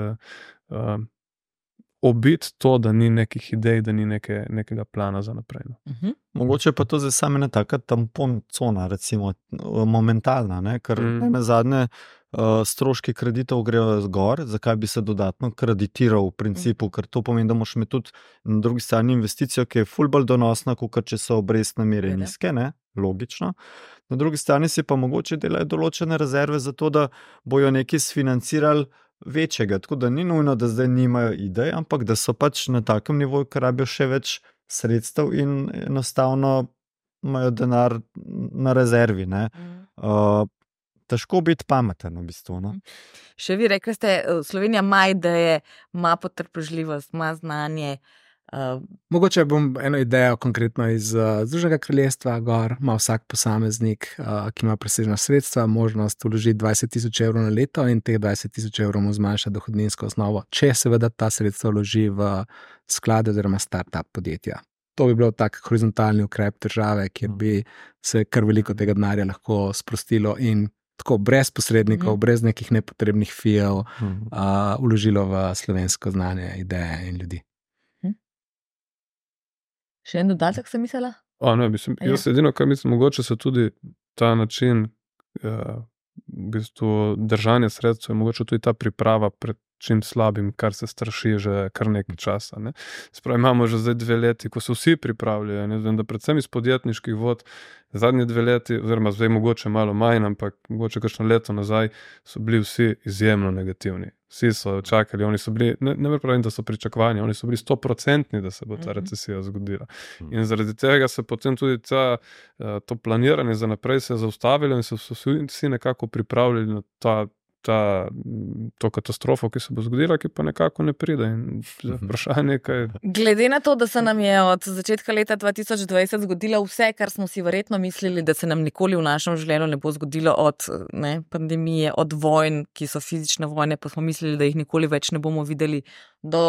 obiti to, da ni nekih idej, da ni nekega plana za naprej. Mogoče pa to zdaj samo ena taka tampon cona, recimo momentalna, ne? Ker na zadnje stroški kreditov grejo zgor, zakaj bi se dodatno kreditiral v principu, ker to pomeni, da moraš imeti tudi na drugi strani investicijo, ki je ful bolj donosna, kot če so obrestne mere nizke, ne? Logično. Na drugi strani si pa mogoče delajo določene rezerve za to, da bojo nekaj sfinancirali večjega, tako da ni nujno, da zdaj nimajo idej, ampak da so pač na takem nivoju, ker rabijo še več sredstev in enostavno imajo denar na rezervi, ne? Težko biti pameten v bistvu, no? Še vi rekli ste, Slovenija ima ideje, ima potrpežljivost, ima znanje. Mogoče bom eno idejo konkretno iz Združenega kraljestva gor, ima vsak posameznik, ki ima presežna sredstva, možnost vložiti 20,000 evrov na leto in teh 20,000 evrov mu zmanjša dohodninsko osnovo, če seveda ta sredstva vloži v sklade oziroma start-up podjetja. To bi bil tak horizontalni ukrep države, kjer bi se kar veliko tega denarja lahko sprostilo in tako brez posrednikov, brez nekih nepotrebnih fijev vložilo v slovensko znanje, ideje in ljudi. Še en dodatek sem mislila? Ne, mislim, jaz edino, kar mislim, mogoče se tudi ta način v bistvu držanja sredstva, mogoče tudi ta priprava pred čim slabim, kar se straši že kar nekaj časa. Ne? Spravi, imamo že zdaj 2 leti, ko se vsi pripravljajo, ne? Vem, da predvsem iz podjetniških vod zadnje 2 leti, oziroma zdaj mogoče malo manj, ampak mogoče kakšno leto nazaj so bili vsi izjemno negativni. Vsi so čakali, oni so bili, ne pravim, da so pričakovani, oni so bili 100%, da se bo ta recesija zgodila. In zaradi tega se potem tudi to planiranje za naprej se je zaustavilo in so vsi nekako pripravljali na to katastrofo, ki se bo zgodila, ki pa nekako ne pride. In vprašanje kaj. Glede na to, da se nam je od začetka leta 2020 zgodilo vse, kar smo si verjetno mislili, da se nam nikoli v našem življenju ne bo zgodilo, od pandemije, od vojn, ki so fizične vojne, pa smo mislili, da jih nikoli več ne bomo videli, do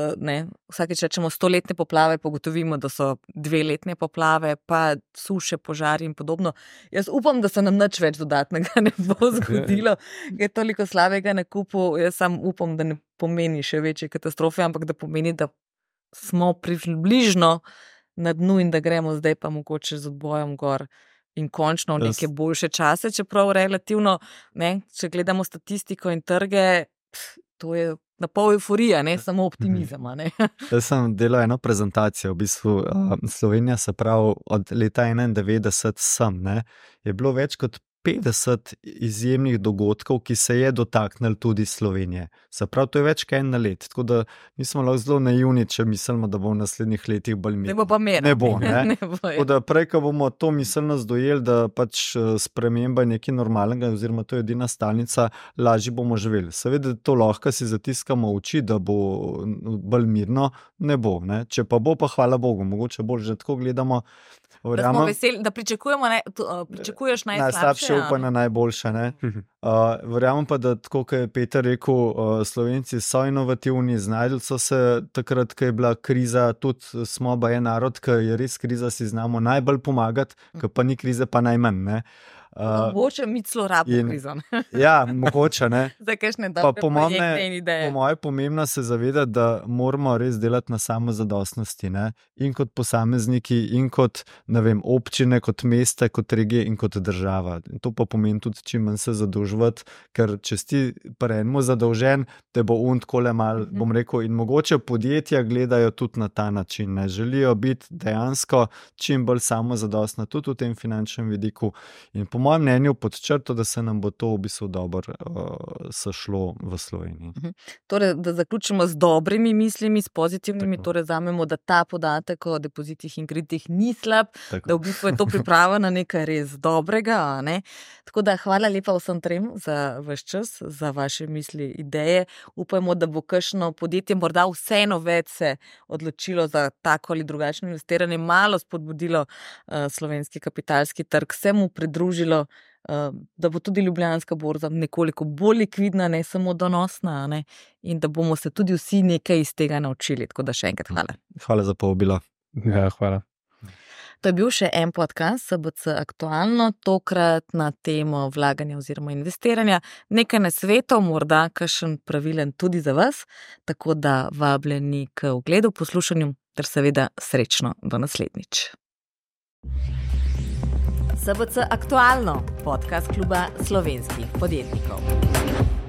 vsakeč rečemo 100-letne poplave, pa ugotovimo, da so 2-letne poplave, pa suše, požari in podobno. Jaz upam, da se nam nič več dodatnega ne bo zgodilo, ker je toliko slabega na kupu. Jaz sam upam, da ne pomeni še večje katastrofe, ampak da pomeni, da smo približno na dnu in da gremo zdaj pa mogoče z odbojem gor in končno v neke boljše čase, čeprav relativno, če gledamo statistiko in trge, to je na pol euforija, ne samo optimizem. Jaz sem delal eno prezentacijo, v bistvu Slovenija, se pravi od leta 1991 sem, je bilo več kot 50 izjemnih dogodkov, ki se je dotaknili tudi Slovenije. Se pravi, to je več kaj na let. Tako da mi smo lahko zelo naivni, če mislimo, da bo v naslednjih letih bolj mir. Ne bo pa mir. Ne bo, ne? Tako da prej, ko bomo to miselnost dojeli, da pač sprememba je nekaj normalnega, oziroma to je edina stalnica, lažje bomo živeli. Seveda to lahko si zatiskamo oči, da bo bolj mirno, ne bo. Ne? Če pa bo, pa hvala Bogu, mogoče bolj že tako gledamo. Da smo veseli, da pričakuješ najslabše, upaj na najboljše. Verjamem pa, da tako, kot je Peter rekel, Slovenci so inovativni, znajdli so se takrat, ko je bila kriza, tudi smo baje narod, ko je res kriza, si znamo najbolj pomagati, ko pa ni krize, pa najmanj, ne. Mogoče mi celo rabimo krizo. Ja, mogoče, ne. Zdaj, kakšne dobre projekte in ideje. Po moje pomembno se zavedati, da moramo res delati na samozadostnosti, ne. In kot posamezniki, in kot, ne vem, občine, kot mesta, kot regije in kot država. In to pa pomeni tudi čim manj se zadolževati, ker če si pri enemu zadolžen, te bo takole mal, bom rekel, in mogoče podjetja gledajo tudi na ta način, ne. Želijo biti dejansko čim bolj samozadostna tudi v tem finančnem vidiku. In po mojem mnenju pod črto, da se nam bo to v bistvu dobro sešlo v Sloveniji. Torej, da zaključimo z dobrimi mislimi, s pozitivnimi, Tako. torej zamemo, da ta podatek o depozitih in kreditih ni slab, Tako. da v bistvu je to priprava na nekaj res dobrega. A ne? Tako da hvala lepa vsem trem za vaš čas, za vaše misli, ideje. Upajmo, da bo kakšno podjetje morda vseeno več se odločilo za tako ali drugačno investiranje, malo spodbudilo slovenski kapitalski trg, se mu pridružilo, da bo tudi Ljubljanska borza nekoliko bolj likvidna, ne samo donosna, a ne? In da bomo se tudi vsi nekaj iz tega naučili. Tako da še enkrat hvala. Hvala za povabilo. Ja, hvala. To je bil še en podcast SBC Aktualno, tokrat na temo vlaganja oziroma investiranja. Nekaj nasvetov, morda kakšen pravilen tudi za vas, tako da vabljeni k ogledu, poslušanju ter seveda srečno do naslednjič. SBC Aktualno, podcast kluba slovenskih podjetnikov.